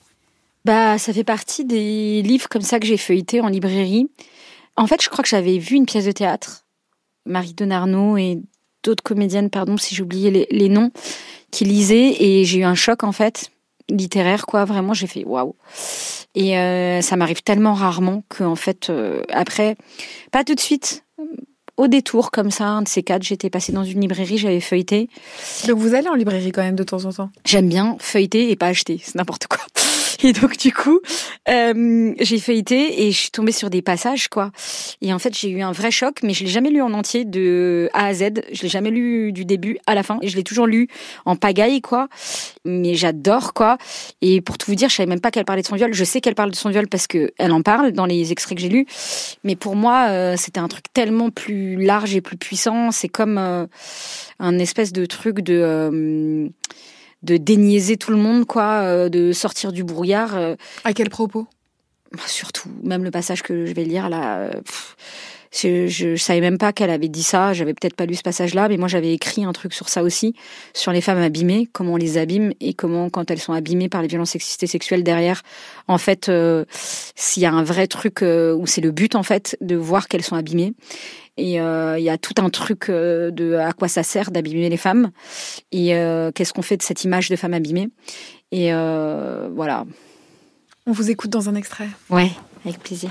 Bah, ça fait partie des livres comme ça que j'ai feuilletés en librairie. En fait, je crois que j'avais vu une pièce de théâtre, Marie Denarnaud et d'autres comédiennes, pardon si j'ai oublié les, les noms, qui lisaient, et j'ai eu un choc, en fait, littéraire, quoi. Vraiment, j'ai fait waouh. Et euh, ça m'arrive tellement rarement que, en fait, euh, après, pas tout de suite, au détour, comme ça, un de ces quatre, j'étais passée dans une librairie, j'avais feuilleté. Donc vous allez en librairie quand même de temps en temps ? J'aime bien feuilleter et pas acheter, c'est n'importe quoi. Et donc, du coup, euh, j'ai feuilleté et je suis tombée sur des passages, quoi. Et en fait, j'ai eu un vrai choc, mais je l'ai jamais lu en entier de A à Z. Je l'ai jamais lu du début à la fin. Et je l'ai toujours lu en pagaille, quoi. Mais j'adore, quoi. Et pour tout vous dire, je savais même pas qu'elle parlait de son viol. Je sais qu'elle parle de son viol parce que elle en parle dans les extraits que j'ai lus. Mais pour moi, euh, c'était un truc tellement plus large et plus puissant. C'est comme euh, un espèce de truc de... Euh, de déniaiser tout le monde, quoi, euh, de sortir du brouillard. Euh. À quel propos ? Surtout, même le passage que je vais lire, là, euh, pff, je, je, je savais même pas qu'elle avait dit ça, j'avais peut-être pas lu ce passage-là, mais moi j'avais écrit un truc sur ça aussi, sur les femmes abîmées, comment on les abîme, et comment, quand elles sont abîmées par les violences sexistes et sexuelles derrière, en fait, euh, s'il y a un vrai truc euh, où c'est le but, en fait, de voir qu'elles sont abîmées. Et il euh, y a tout un truc euh, de à quoi ça sert d'abîmer les femmes et euh, qu'est-ce qu'on fait de cette image de femme abîmée. Et euh, voilà. On vous écoute dans un extrait. Ouais, avec plaisir.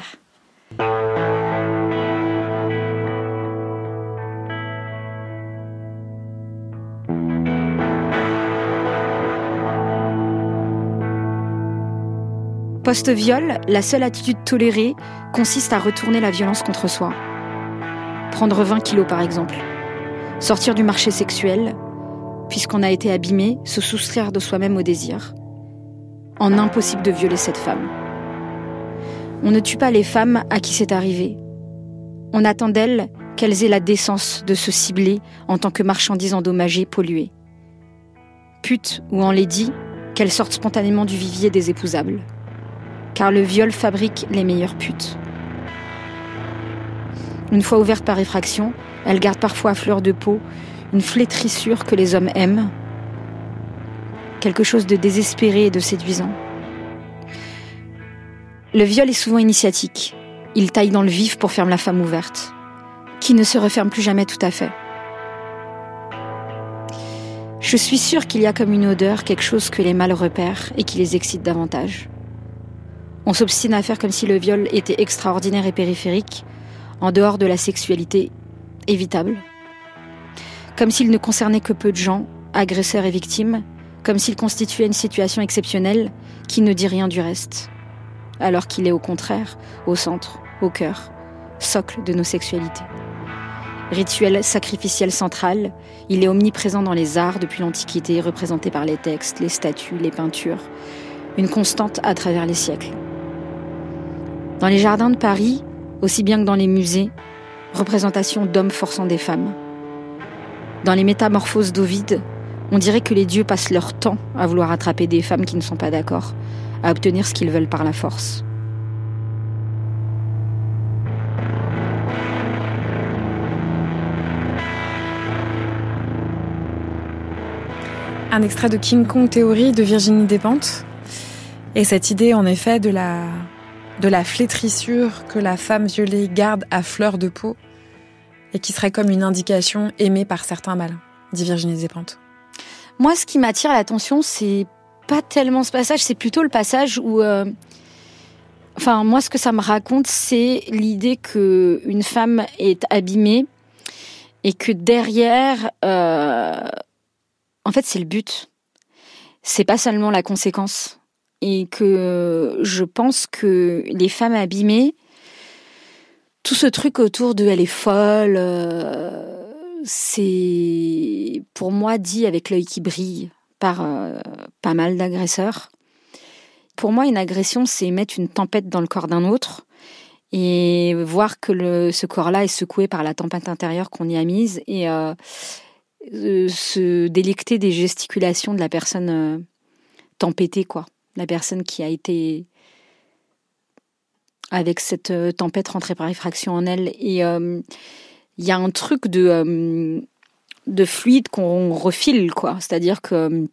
Post-viol, la seule attitude tolérée consiste à retourner la violence contre soi. Prendre vingt kilos par exemple. Sortir du marché sexuel, puisqu'on a été abîmé, se soustraire de soi-même au désir. En impossible de violer cette femme. On ne tue pas les femmes à qui c'est arrivé. On attend d'elles qu'elles aient la décence de se cibler en tant que marchandises endommagées, polluées. Pute ou enlaidie, qu'elles sortent spontanément du vivier des épousables. car le viol fabrique les meilleures putes. Une fois ouverte par effraction, elle garde parfois à fleur de peau une flétrissure que les hommes aiment, quelque chose de désespéré et de séduisant. Le viol est souvent initiatique. Il taille dans le vif pour faire la femme ouverte, qui ne se referme plus jamais tout à fait. Je suis sûre qu'il y a comme une odeur, quelque chose que les mâles repèrent et qui les excite davantage. On s'obstine à faire comme si le viol était extraordinaire et périphérique, en dehors de la sexualité évitable. Comme s'il ne concernait que peu de gens, agresseurs et victimes, comme s'il constituait une situation exceptionnelle qui ne dit rien du reste, alors qu'il est au contraire au centre, au cœur, socle de nos sexualités. Rituel sacrificiel central, il est omniprésent dans les arts depuis l'Antiquité, représenté par les textes, les statues, les peintures, une constante à travers les siècles. Dans les jardins de Paris, aussi bien que dans les musées, représentation d'hommes forçant des femmes. Dans les métamorphoses d'Ovide, on dirait que les dieux passent leur temps à vouloir attraper des femmes qui ne sont pas d'accord, à obtenir ce qu'ils veulent par la force. Un extrait de King Kong Theory de Virginie Despentes. Et cette idée, en effet, de la, de la flétrissure que la femme violée garde à fleur de peau et qui serait comme une indication aimée par certains mâles, dit Virginie Despentes. Moi, ce qui m'attire l'attention, c'est pas tellement ce passage, c'est plutôt le passage où... Euh... Enfin, moi, ce que ça me raconte, c'est l'idée qu'une femme est abîmée et que derrière... Euh... En fait, c'est le but. C'est pas seulement la conséquence. Et que je pense que les femmes abîmées, tout ce truc autour de « elle est folle euh, », c'est pour moi dit avec l'œil qui brille par euh, pas mal d'agresseurs. Pour moi, une agression, c'est mettre une tempête dans le corps d'un autre et voir que le, ce corps-là est secoué par la tempête intérieure qu'on y a mise et... Euh, se délecter des gesticulations de la personne euh, tempêtée, quoi. La personne qui a été avec cette euh, tempête rentrée par effraction en elle. Et il euh, y a un truc de, euh, de fluide qu'on refile, quoi. C'est-à-dire que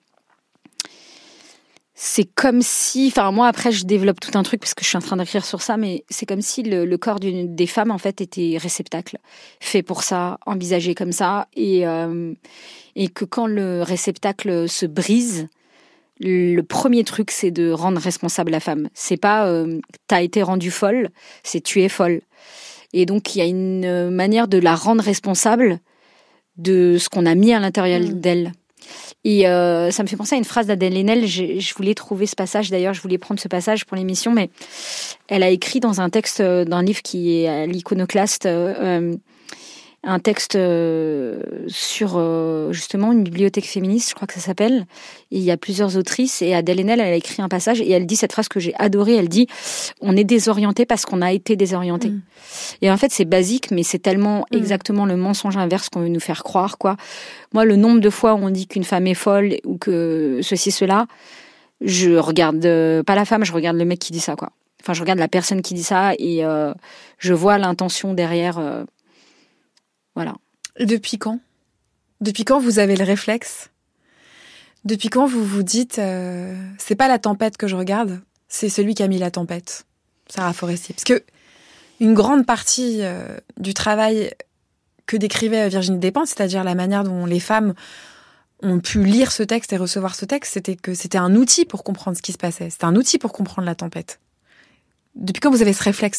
c'est comme si... Enfin, moi, après, je développe tout un truc parce que je suis en train d'écrire sur ça, mais c'est comme si le, le corps d'une, des femmes, en fait, était réceptacle. Fait pour ça, envisagé comme ça. Et, euh, et que quand le réceptacle se brise, le premier truc, c'est de rendre responsable la femme. C'est pas euh, « t'as été rendue folle », c'est « tu es folle ». Et donc, il y a une manière de la rendre responsable de ce qu'on a mis à l'intérieur mmh. d'elle. Et euh, ça me fait penser à une phrase d'Adèle Haenel. Je, je voulais trouver ce passage, d'ailleurs, je voulais prendre ce passage pour l'émission, mais elle a écrit dans un texte d'un livre qui est à l'Iconoclaste, euh, un texte euh, sur euh, justement une bibliothèque féministe, je crois que ça s'appelle. Et il y a plusieurs autrices, et Adèle Haenel, elle a écrit un passage, et elle dit cette phrase que j'ai adorée, elle dit « On est désorienté parce qu'on a été désorienté mmh. ». Et en fait, c'est basique, mais c'est tellement mmh. exactement le mensonge inverse qu'on veut nous faire croire, quoi. Moi, le nombre de fois où on dit qu'une femme est folle, ou que ceci, cela, je regarde euh, pas la femme, je regarde le mec qui dit ça, quoi. Enfin, je regarde la personne qui dit ça, et euh, je vois l'intention derrière... Euh, Voilà. Et depuis quand Depuis quand vous avez le réflexe ? Depuis quand vous vous dites euh, c'est pas la tempête que je regarde, c'est celui qui a mis la tempête, Sarah Forestier. Parce que une grande partie euh, du travail que décrivait Virginie Despentes, c'est-à-dire la manière dont les femmes ont pu lire ce texte et recevoir ce texte, c'était que c'était un outil pour comprendre ce qui se passait. C'était un outil pour comprendre la tempête. Depuis quand vous avez ce réflexe-là ?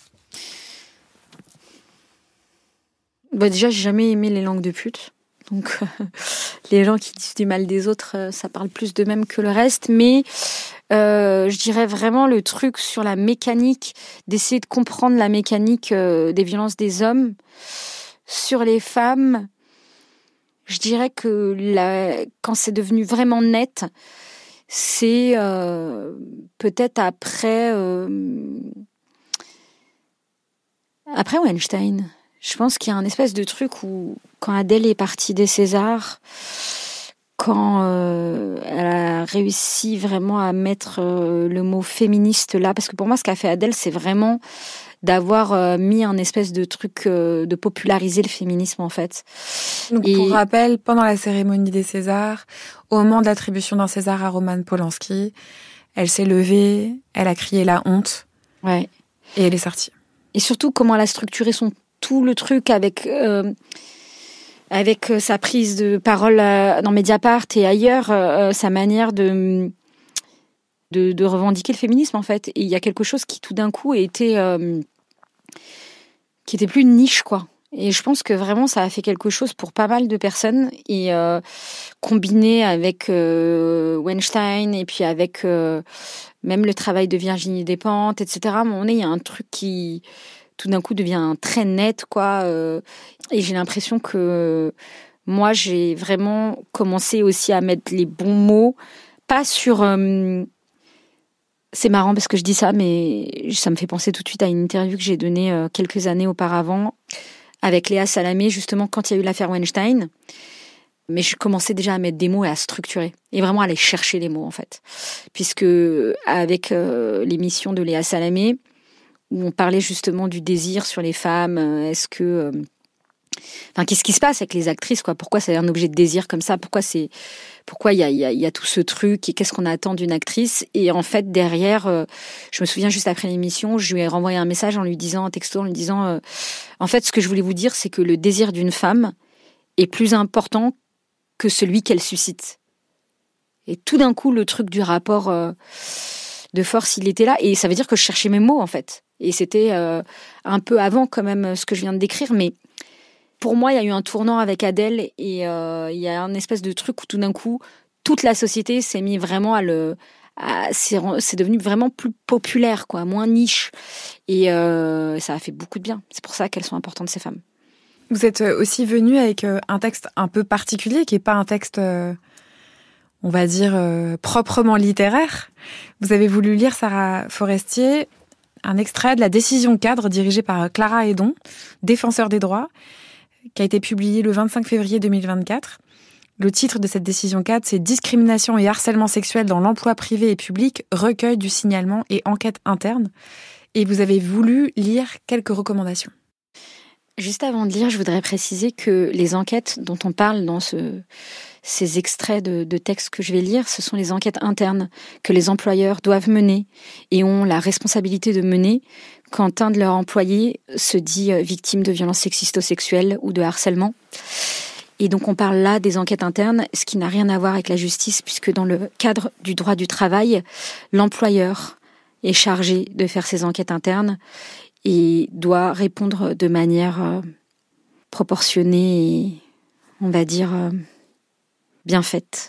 Bah déjà, j'ai jamais aimé les langues de pute. Donc, euh, les gens qui disent du mal des autres, euh, ça parle plus d'eux-mêmes que le reste. Mais euh, je dirais vraiment le truc sur la mécanique, d'essayer de comprendre la mécanique euh, des violences des hommes sur les femmes. Je dirais que la, quand c'est devenu vraiment net, c'est euh, peut-être après, euh, après Weinstein. Je pense qu'il y a un espèce de truc où, quand Adèle est partie des Césars, quand euh, elle a réussi vraiment à mettre euh, le mot féministe là, parce que pour moi, ce qu'a fait Adèle, c'est vraiment d'avoir euh, mis un espèce de truc euh, de populariser le féminisme en fait. Donc, Et... pour rappel, pendant la cérémonie des Césars, au moment de l'attribution d'un César à Roman Polanski, elle s'est levée, elle a crié la honte, ouais, et elle est sortie. Et surtout comment elle a structuré son tout le truc avec euh, avec sa prise de parole dans Mediapart et ailleurs, euh, sa manière de De, de revendiquer le féminisme en fait. Et il y a quelque chose qui tout d'un coup était euh, qui était plus une niche quoi. Et je pense que vraiment ça a fait quelque chose pour pas mal de personnes et euh, combiné avec euh, Weinstein et puis avec euh, même le travail de Virginie Despentes, et cetera. À un moment donné, il y a un truc qui tout d'un coup devient très net quoi. Euh, et j'ai l'impression que moi j'ai vraiment commencé aussi à mettre les bons mots, pas sur euh, c'est marrant parce que je dis ça, mais ça me fait penser tout de suite à une interview que j'ai donnée euh, quelques années auparavant avec Léa Salamé, justement quand il y a eu l'affaire Weinstein. Mais je commençais déjà à mettre des mots et à structurer, et vraiment à aller chercher les mots en fait. Puisque avec euh, l'émission de Léa Salamé, où on parlait justement du désir sur les femmes, euh, est-ce que... Euh, Enfin, qu'est-ce qui se passe avec les actrices, quoi ? Pourquoi c'est un objet de désir comme ça ? Pourquoi c'est, pourquoi il y a, y a, y a tout ce truc et qu'est-ce qu'on attend d'une actrice ? Et en fait, derrière, euh, je me souviens juste après l'émission, je lui ai renvoyé un message en lui disant, un texto, en lui disant, euh, en fait, ce que je voulais vous dire, c'est que le désir d'une femme est plus important que celui qu'elle suscite. Et tout d'un coup, le truc du rapport euh, de force, il était là, et ça veut dire que je cherchais mes mots, en fait. Et c'était euh, un peu avant, quand même, ce que je viens de décrire, mais pour moi, il y a eu un tournant avec Adèle et euh, il y a un espèce de truc où tout d'un coup, toute la société s'est mis vraiment à le... À, c'est, c'est devenu vraiment plus populaire, quoi, moins niche. Et euh, ça a fait beaucoup de bien. C'est pour ça qu'elles sont importantes, ces femmes. Vous êtes aussi venue avec un texte un peu particulier, qui n'est pas un texte, on va dire, proprement littéraire. Vous avez voulu lire, Sarah Forestier, un extrait de la décision cadre dirigée par Clara Hédon, défenseur des droits, qui a été publié le vingt-cinq février deux mille vingt-quatre. Le titre de cette décision cadre, c'est « Discrimination et harcèlement sexuel dans l'emploi privé et public, recueil du signalement et enquête interne ». Et vous avez voulu lire quelques recommandations. Juste avant de lire, je voudrais préciser que les enquêtes dont on parle dans ce, ces extraits de, de textes que je vais lire, ce sont les enquêtes internes que les employeurs doivent mener et ont la responsabilité de mener quand un de leurs employés se dit victime de violences sexistes-sexuelles ou de harcèlement. Et donc on parle là des enquêtes internes, ce qui n'a rien à voir avec la justice, puisque dans le cadre du droit du travail, l'employeur est chargé de faire ces enquêtes internes et doit répondre de manière euh, proportionnée et, on va dire, euh, bien faite.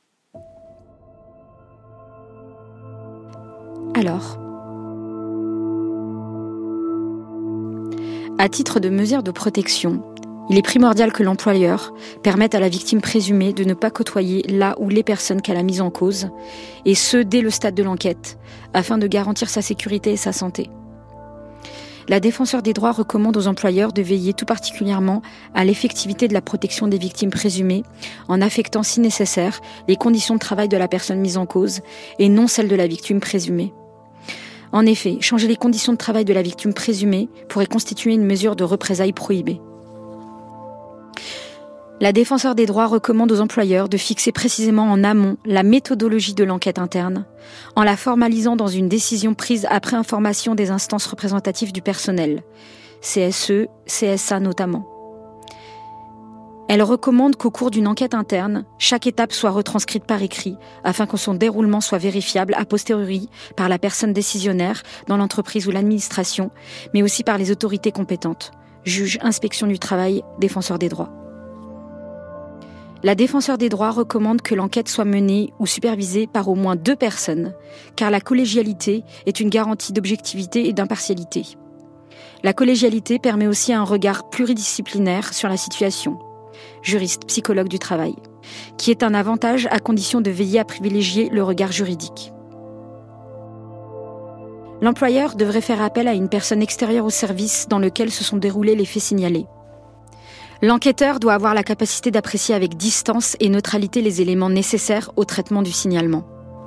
Alors, à titre de mesure de protection, il est primordial que l'employeur permette à la victime présumée de ne pas côtoyer la ou les personnes qu'elle a mises en cause, et ce, dès le stade de l'enquête, afin de garantir sa sécurité et sa santé. La défenseure des droits recommande aux employeurs de veiller tout particulièrement à l'effectivité de la protection des victimes présumées, en affectant si nécessaire les conditions de travail de la personne mise en cause et non celles de la victime présumée. En effet, changer les conditions de travail de la victime présumée pourrait constituer une mesure de représailles prohibée. La défenseure des droits recommande aux employeurs de fixer précisément en amont la méthodologie de l'enquête interne, en la formalisant dans une décision prise après information des instances représentatives du personnel, C S E, C S A notamment. Elle recommande qu'au cours d'une enquête interne, chaque étape soit retranscrite par écrit, afin que son déroulement soit vérifiable a posteriori par la personne décisionnaire dans l'entreprise ou l'administration, mais aussi par les autorités compétentes, juge, inspection du travail, défenseur des droits. La défenseure des droits recommande que l'enquête soit menée ou supervisée par au moins deux personnes, car la collégialité est une garantie d'objectivité et d'impartialité. La collégialité permet aussi un regard pluridisciplinaire sur la situation, juriste, psychologue du travail, qui est un avantage à condition de veiller à privilégier le regard juridique. L'employeur devrait faire appel à une personne extérieure au service dans lequel se sont déroulés les faits signalés. L'enquêteur doit avoir la capacité d'apprécier avec distance et neutralité les éléments nécessaires au traitement du signalement.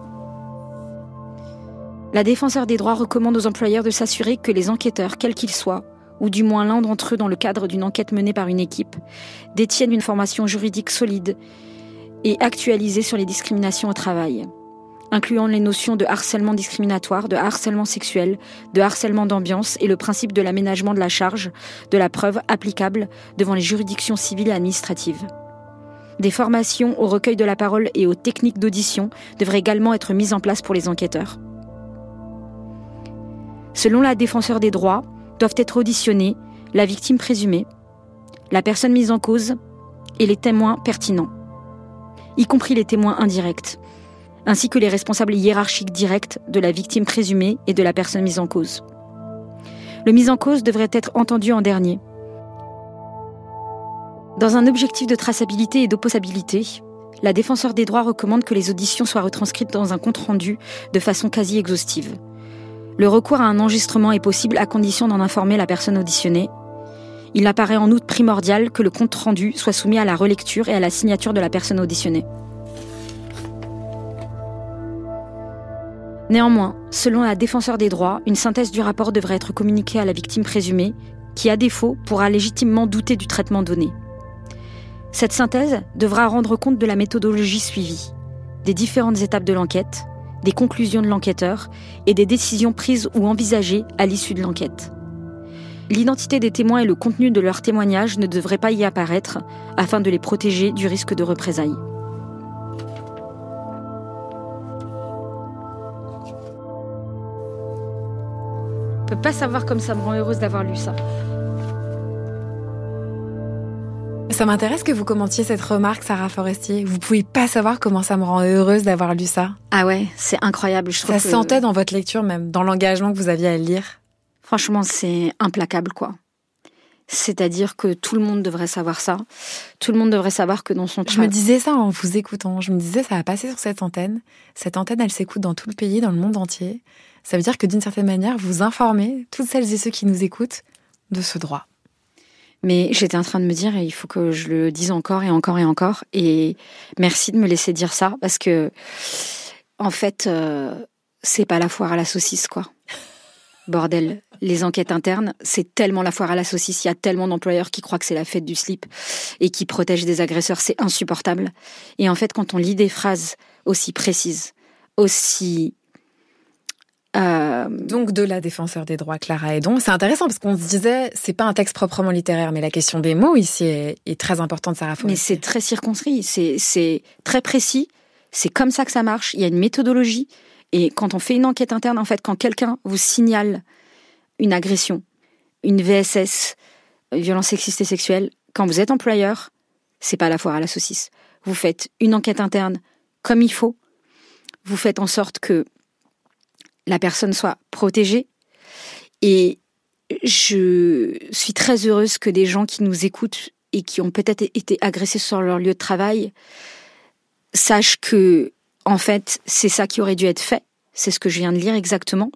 La défenseure des droits recommande aux employeurs de s'assurer que les enquêteurs, quels qu'ils soient, ou du moins l'un d'entre eux dans le cadre d'une enquête menée par une équipe, détiennent une formation juridique solide et actualisée sur les discriminations au travail, incluant les notions de harcèlement discriminatoire, de harcèlement sexuel, de harcèlement d'ambiance et le principe de l'aménagement de la charge de la preuve applicable devant les juridictions civiles et administratives. Des formations au recueil de la parole et aux techniques d'audition devraient également être mises en place pour les enquêteurs. Selon la défenseure des droits, doivent être auditionnés la victime présumée, la personne mise en cause et les témoins pertinents, y compris les témoins indirects, ainsi que les responsables hiérarchiques directs de la victime présumée et de la personne mise en cause. Le mis en cause devrait être entendu en dernier. Dans un objectif de traçabilité et d'opposabilité, la défenseure des droits recommande que les auditions soient retranscrites dans un compte-rendu de façon quasi exhaustive. Le recours à un enregistrement est possible à condition d'en informer la personne auditionnée. Il apparaît en outre primordial que le compte-rendu soit soumis à la relecture et à la signature de la personne auditionnée. Néanmoins, selon la défenseure des droits, une synthèse du rapport devrait être communiquée à la victime présumée, qui, à défaut, pourra légitimement douter du traitement donné. Cette synthèse devra rendre compte de la méthodologie suivie, des différentes étapes de l'enquête, des conclusions de l'enquêteur et des décisions prises ou envisagées à l'issue de l'enquête. L'identité des témoins et le contenu de leurs témoignages ne devraient pas y apparaître afin de les protéger du risque de représailles. Je peux pas savoir comme ça me rend heureuse d'avoir lu ça. Ça m'intéresse que vous commentiez cette remarque, Sarah Forestier. Vous pouvez pas savoir comment ça me rend heureuse d'avoir lu ça. Ah ouais, c'est incroyable. Je trouve ça que... sentait dans votre lecture même, dans l'engagement que vous aviez à le lire. Franchement, c'est implacable, quoi. C'est-à-dire que tout le monde devrait savoir ça. Tout le monde devrait savoir que dans son travail... Je me disais ça en vous écoutant. Je me disais, ça va passer sur cette antenne. Cette antenne, elle s'écoute dans tout le pays, dans le monde entier. Ça veut dire que d'une certaine manière, vous informez toutes celles et ceux qui nous écoutent de ce droit. Mais j'étais en train de me dire, il faut que je le dise encore et encore et encore. Et merci de me laisser dire ça, parce que, en fait, euh, c'est pas la foire à la saucisse, quoi. Bordel, les enquêtes internes, c'est tellement la foire à la saucisse. Il y a tellement d'employeurs qui croient que c'est la fête du slip et qui protègent des agresseurs. C'est insupportable. Et en fait, quand on lit des phrases aussi précises, aussi... Euh... Donc de la défenseure des droits Clara Hédon, c'est intéressant parce qu'on se disait c'est pas un texte proprement littéraire, mais la question des mots ici est, est très importante, Sarah Forestier. Mais c'est très circonscrit, c'est, c'est très précis, c'est comme ça que ça marche. Il y a une méthodologie et quand on fait une enquête interne, en fait, quand quelqu'un vous signale une agression, une V S S, violence sexiste et sexuelle, quand vous êtes employeur, c'est pas la foire à la saucisse. Vous faites une enquête interne comme il faut, vous faites en sorte que la personne soit protégée. Et je suis très heureuse que des gens qui nous écoutent et qui ont peut-être été agressés sur leur lieu de travail sachent que, en fait, c'est ça qui aurait dû être fait. C'est ce que je viens de lire exactement.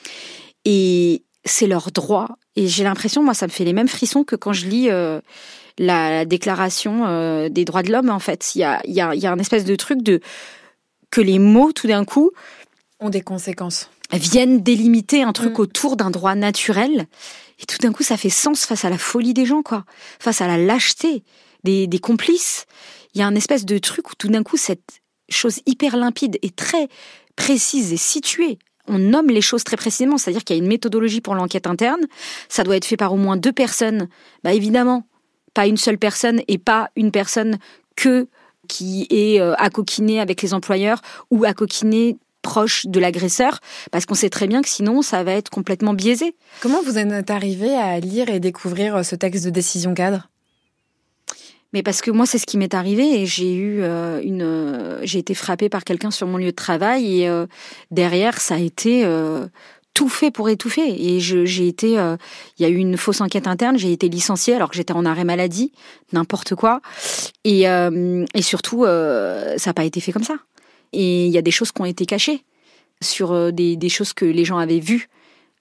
Et c'est leur droit. Et j'ai l'impression, moi, ça me fait les mêmes frissons que quand je lis euh, la, la déclaration euh, des droits de l'homme, en fait. Il y a, il y a, il y a un espèce de truc de... que les mots, tout d'un coup... ont des conséquences. Viennent délimiter un truc mmh. autour d'un droit naturel. Et tout d'un coup, ça fait sens face à la folie des gens, quoi. Face à la lâcheté des, des complices. Il y a un espèce de truc où tout d'un coup, cette chose hyper limpide et très précise et située, on nomme les choses très précisément. C'est-à-dire qu'il y a une méthodologie pour l'enquête interne. Ça doit être fait par au moins deux personnes. Bah, évidemment, pas une seule personne et pas une personne que qui est euh, à coquiner avec les employeurs ou à coquiner proche de l'agresseur, parce qu'on sait très bien que sinon, ça va être complètement biaisé. Comment vous en êtes arrivé à lire et découvrir ce texte de décision cadre ? Mais parce que moi, c'est ce qui m'est arrivé et j'ai eu euh, une, euh, j'ai été frappée par quelqu'un sur mon lieu de travail et euh, derrière, ça a été euh, tout fait pour étouffer. Et je, j'ai été, il euh, y a eu une fausse enquête interne, j'ai été licenciée alors que j'étais en arrêt maladie, n'importe quoi. Et, euh, et surtout, euh, ça n'a pas été fait comme ça. Et il y a des choses qui ont été cachées sur des, des choses que les gens avaient vues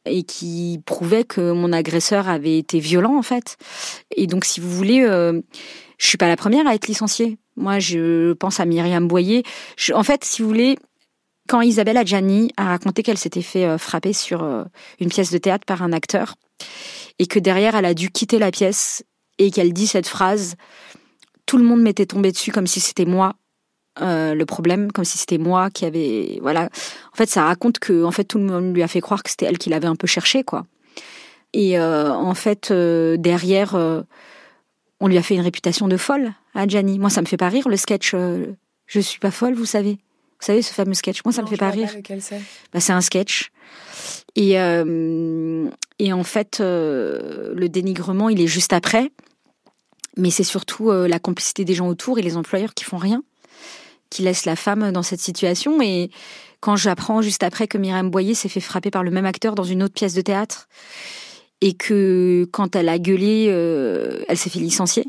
et qui prouvait que mon agresseur avait été violent, en fait. Et donc, si vous voulez, euh, je suis pas la première à être licenciée. Moi, je pense à Myriam Boyer. Je, en fait, si vous voulez, quand Isabelle Adjani a raconté qu'elle s'était fait euh, frapper sur euh, une pièce de théâtre par un acteur, et que derrière, elle a dû quitter la pièce, et qu'elle dit cette phrase, tout le monde m'était tombé dessus comme si c'était moi euh, le problème, comme si c'était moi qui avait... Voilà. En fait, ça raconte que en fait, tout le monde lui a fait croire que c'était elle qui l'avait un peu cherché, quoi. Et euh, en fait, euh, derrière, euh, on lui a fait une réputation de folle à Adjani. Moi, ça me fait pas rire, le sketch euh, « Je suis pas folle », vous savez. Vous savez, ce fameux sketch. Moi, ça non, me fait pas rire. Pas lequel c'est. Bah, c'est un sketch. Et, euh, et en fait, euh, le dénigrement, il est juste après. Mais c'est surtout euh, la complicité des gens autour et les employeurs qui font rien, qui laissent la femme dans cette situation. Et quand j'apprends juste après que Myriam Boyer s'est fait frapper par le même acteur dans une autre pièce de théâtre, et que quand elle a gueulé, euh, elle s'est fait licencier,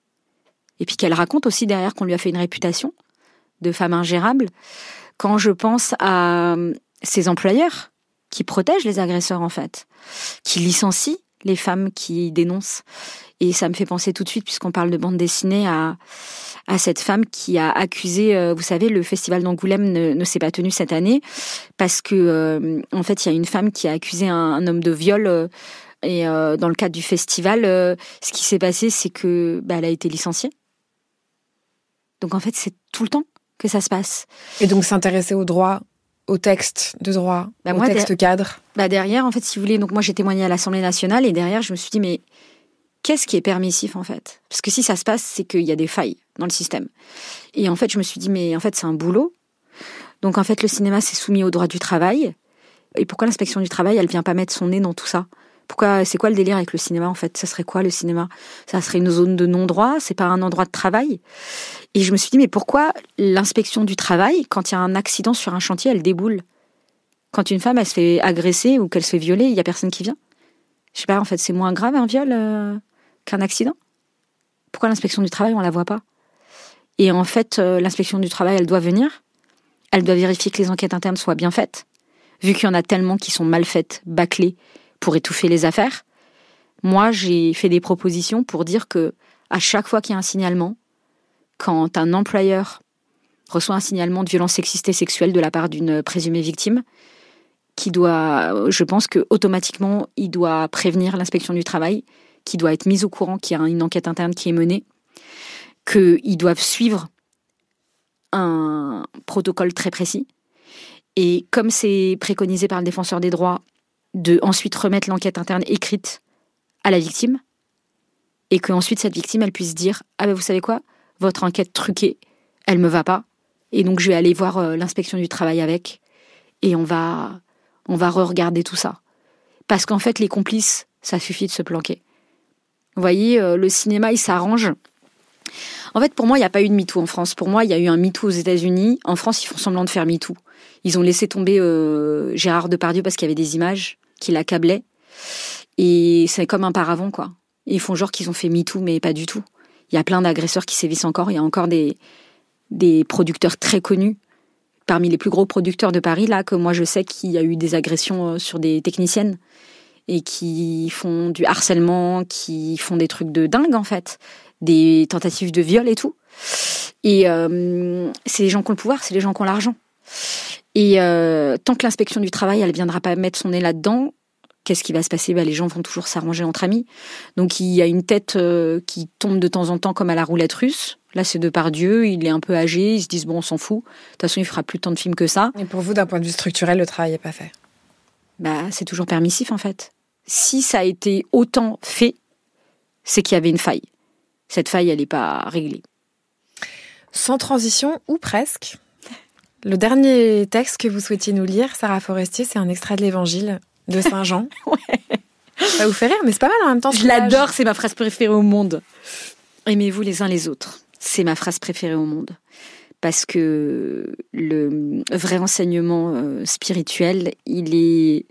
et puis qu'elle raconte aussi derrière qu'on lui a fait une réputation de femme ingérable, quand je pense à ces employeurs qui protègent les agresseurs, en fait, qui licencient les femmes qui dénoncent. Et ça me fait penser tout de suite, puisqu'on parle de bande dessinée, à, à cette femme qui a accusé, euh, vous savez, le festival d'Angoulême ne, ne s'est pas tenu cette année, parce que, euh, en fait, il y a une femme qui a accusé un, un homme de viol, euh, et euh, dans le cadre du festival, euh, ce qui s'est passé, c'est que bah, elle a été licenciée. Donc, en fait, c'est tout le temps que ça se passe. Et donc, s'intéresser au droit, au texte de droit, bah, au moi, texte der- cadre. Bah derrière, en fait, si vous voulez, donc moi j'ai témoigné à l'Assemblée nationale et derrière, je me suis dit, mais qu'est-ce qui est permissif, en fait ? Parce que si ça se passe, c'est qu'il y a des failles dans le système. Et en fait, je me suis dit, mais en fait, c'est un boulot. Donc en fait, le cinéma s'est soumis au droit du travail. Et pourquoi l'inspection du travail, elle vient pas mettre son nez dans tout ça ? Pourquoi, c'est quoi le délire avec le cinéma, en fait ? Ça serait quoi, le cinéma ? Ça serait une zone de non-droit ? C'est pas un endroit de travail ? Et je me suis dit, mais pourquoi l'inspection du travail, quand il y a un accident sur un chantier, elle déboule ? Quand une femme, elle se fait agresser ou qu'elle se fait violer, il y a personne qui vient ? Je sais pas, en fait, c'est moins grave un viol euh, qu'un accident ? Pourquoi l'inspection du travail, on la voit pas ? Et en fait, euh, l'inspection du travail, elle doit venir. Elle doit vérifier que les enquêtes internes soient bien faites. Vu qu'il y en a tellement qui sont mal faites, bâclées, pour étouffer les affaires. Moi, j'ai fait des propositions pour dire que à chaque fois qu'il y a un signalement, quand un employeur reçoit un signalement de violence sexiste et sexuelle de la part d'une présumée victime, qui doit, je pense que automatiquement, il doit prévenir l'inspection du travail, qui doit être mise au courant qu'il y a une enquête interne qui est menée, qu'ils doivent suivre un protocole très précis. Et comme c'est préconisé par le défenseur des droits, de ensuite remettre l'enquête interne écrite à la victime, et qu'ensuite cette victime, elle puisse dire « Ah ben vous savez quoi, votre enquête truquée, elle me va pas, et donc je vais aller voir euh, l'inspection du travail avec, et on va, on va re-regarder tout ça. » Parce qu'en fait, les complices, ça suffit de se planquer. Vous voyez, euh, le cinéma, il s'arrange. En fait, pour moi, il n'y a pas eu de MeToo en France. Pour moi, il y a eu un MeToo aux États-Unis. En France, ils font semblant de faire MeToo. Ils ont laissé tomber euh, Gérard Depardieu parce qu'il y avait des images qui l'accablaient. Et c'est comme un paravent, quoi. Ils font genre qu'ils ont fait MeToo, mais pas du tout. Il y a plein d'agresseurs qui sévissent encore. Il y a encore des, des producteurs très connus. Parmi les plus gros producteurs de Paris, là, que moi je sais qu'il y a eu des agressions sur des techniciennes et qui font du harcèlement, qui font des trucs de dingue, en fait. Des tentatives de viol et tout. Et euh, c'est les gens qui ont le pouvoir, c'est les gens qui ont l'argent. Et euh, tant que l'inspection du travail, elle ne viendra pas mettre son nez là-dedans, qu'est-ce qui va se passer ? Ben, les gens vont toujours s'arranger entre amis. Donc il y a une tête euh, qui tombe de temps en temps comme à la roulette russe. Là, c'est Depardieu, il est un peu âgé, ils se disent, bon, on s'en fout. De toute façon, il fera plus tant de films que ça. Et pour vous, d'un point de vue structurel, le travail n'est pas fait ? Bah, c'est toujours permissif, en fait. Si ça a été autant fait, c'est qu'il y avait une faille. Cette faille, elle n'est pas réglée. Sans transition, ou presque, le dernier texte que vous souhaitiez nous lire, Sarah Forestier, c'est un extrait de l'Évangile de Saint Jean. Ouais. Ça vous fait rire, mais c'est pas mal en même temps. Je l'adore, c'est ma phrase préférée au monde. Aimez-vous les uns les autres. C'est ma phrase préférée au monde. Parce que le vrai enseignement euh, spirituel, il est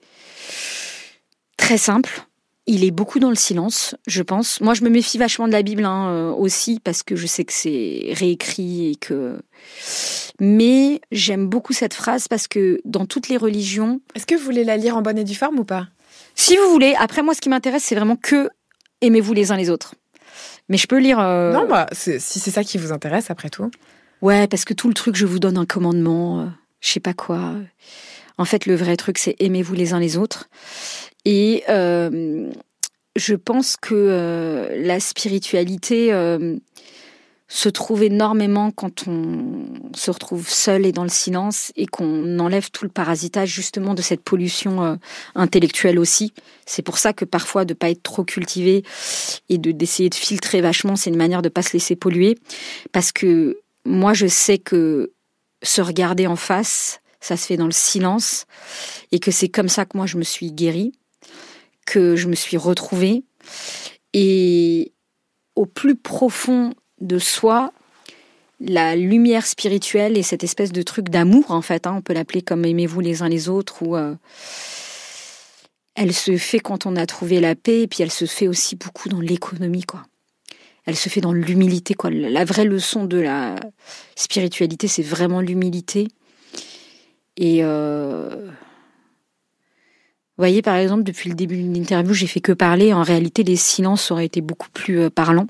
très simple. Il est beaucoup dans le silence, je pense. Moi, je me méfie vachement de la Bible hein, euh, aussi, parce que je sais que c'est réécrit et que... Mais j'aime beaucoup cette phrase parce que dans toutes les religions... Est-ce que vous voulez la lire en bonne et due forme ou pas ? Si vous voulez. Après, moi, ce qui m'intéresse, c'est vraiment que aimez-vous les uns les autres. Mais je peux lire... Euh... Non, bah, c'est, si c'est ça qui vous intéresse, après tout. Ouais, parce que tout le truc, je vous donne un commandement, euh, je sais pas quoi. En fait, le vrai truc, c'est aimez-vous les uns les autres. Et euh, je pense que euh, la spiritualité euh, se trouve énormément quand on se retrouve seul et dans le silence et qu'on enlève tout le parasitage justement de cette pollution euh, intellectuelle aussi. C'est pour ça que parfois de pas être trop cultivé et de d'essayer de filtrer vachement, c'est une manière de pas se laisser polluer. Parce que moi, je sais que se regarder en face, ça se fait dans le silence et que c'est comme ça que moi je me suis guérie, que je me suis retrouvée. Et au plus profond de soi, la lumière spirituelle et cette espèce de truc d'amour, en fait, hein, on peut l'appeler comme aimez-vous les uns les autres, où euh, elle se fait quand on a trouvé la paix, et puis elle se fait aussi beaucoup dans l'économie, quoi. Elle se fait dans l'humilité, quoi. La vraie leçon de la spiritualité, c'est vraiment l'humilité. Et euh... vous voyez, par exemple, depuis le début de l'interview, j'ai fait que parler. En réalité, les silences auraient été beaucoup plus euh, parlants.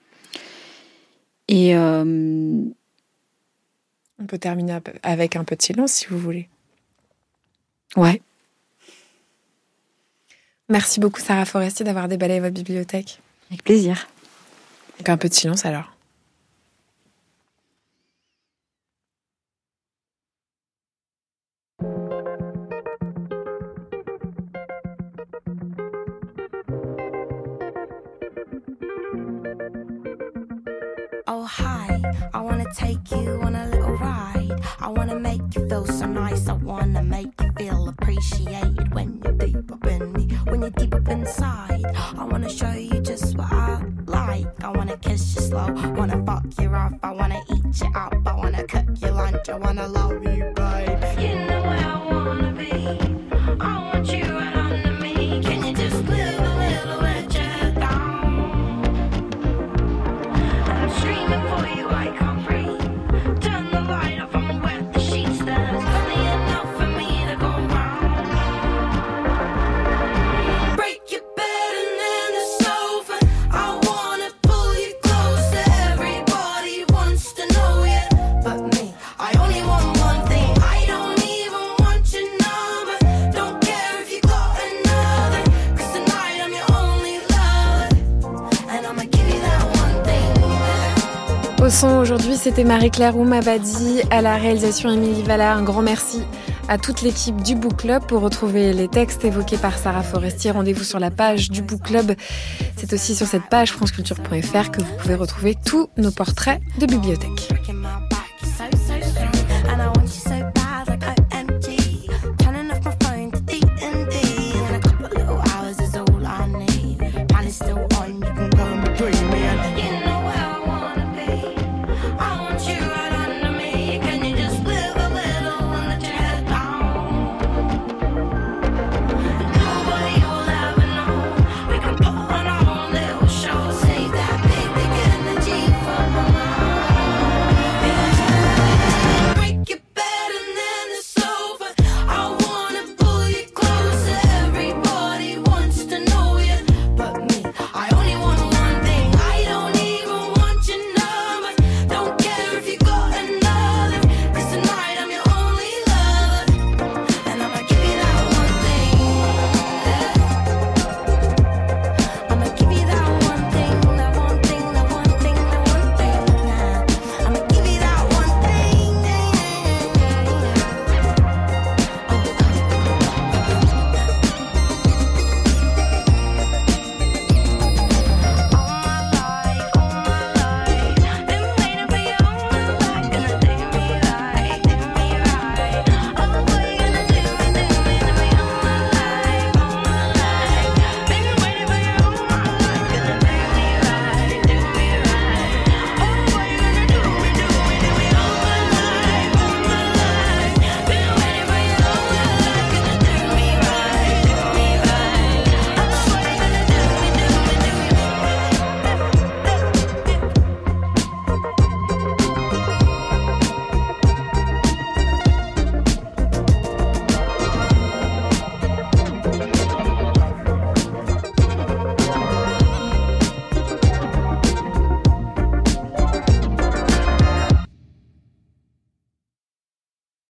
Et euh... on peut terminer avec un peu de silence, si vous voulez. Ouais. Merci beaucoup, Sarah Forestier, d'avoir déballé votre bibliothèque. Avec plaisir. Donc un peu de silence, alors. Oh hi, I wanna take you on a little ride. I wanna make you feel so nice. I wanna make you feel appreciated when you're deep up in me, when you're deep up inside. I wanna show you just what I like. I wanna kiss you slow, wanna fuck you off. I wanna eat you up, I wanna cook your lunch. I wanna love you, babe. You know where I wanna be. I want you right under me. Can you just live a little bit down? I'm screaming for you, I can't breathe. Turn the light off, I'm wet the sheets. There's plenty enough for me to go round. Break your bed and then the sofa. I wanna pull you closer. Everybody wants to know you, but me, I only want one thing. I don't even want your number. Don't care if you got another, 'cause tonight I'm your only lover, and I'ma give you that one thing. Au son aujourd'hui, c'était Marie-Claire Oumabadi, à la réalisation Émilie Valla. Un grand merci à toute l'équipe du Book Club. Pour retrouver les textes évoqués par Sarah Forestier, rendez-vous sur la page du Book Club. C'est aussi sur cette page franceculture point f r que vous pouvez retrouver tous nos portraits de bibliothèque.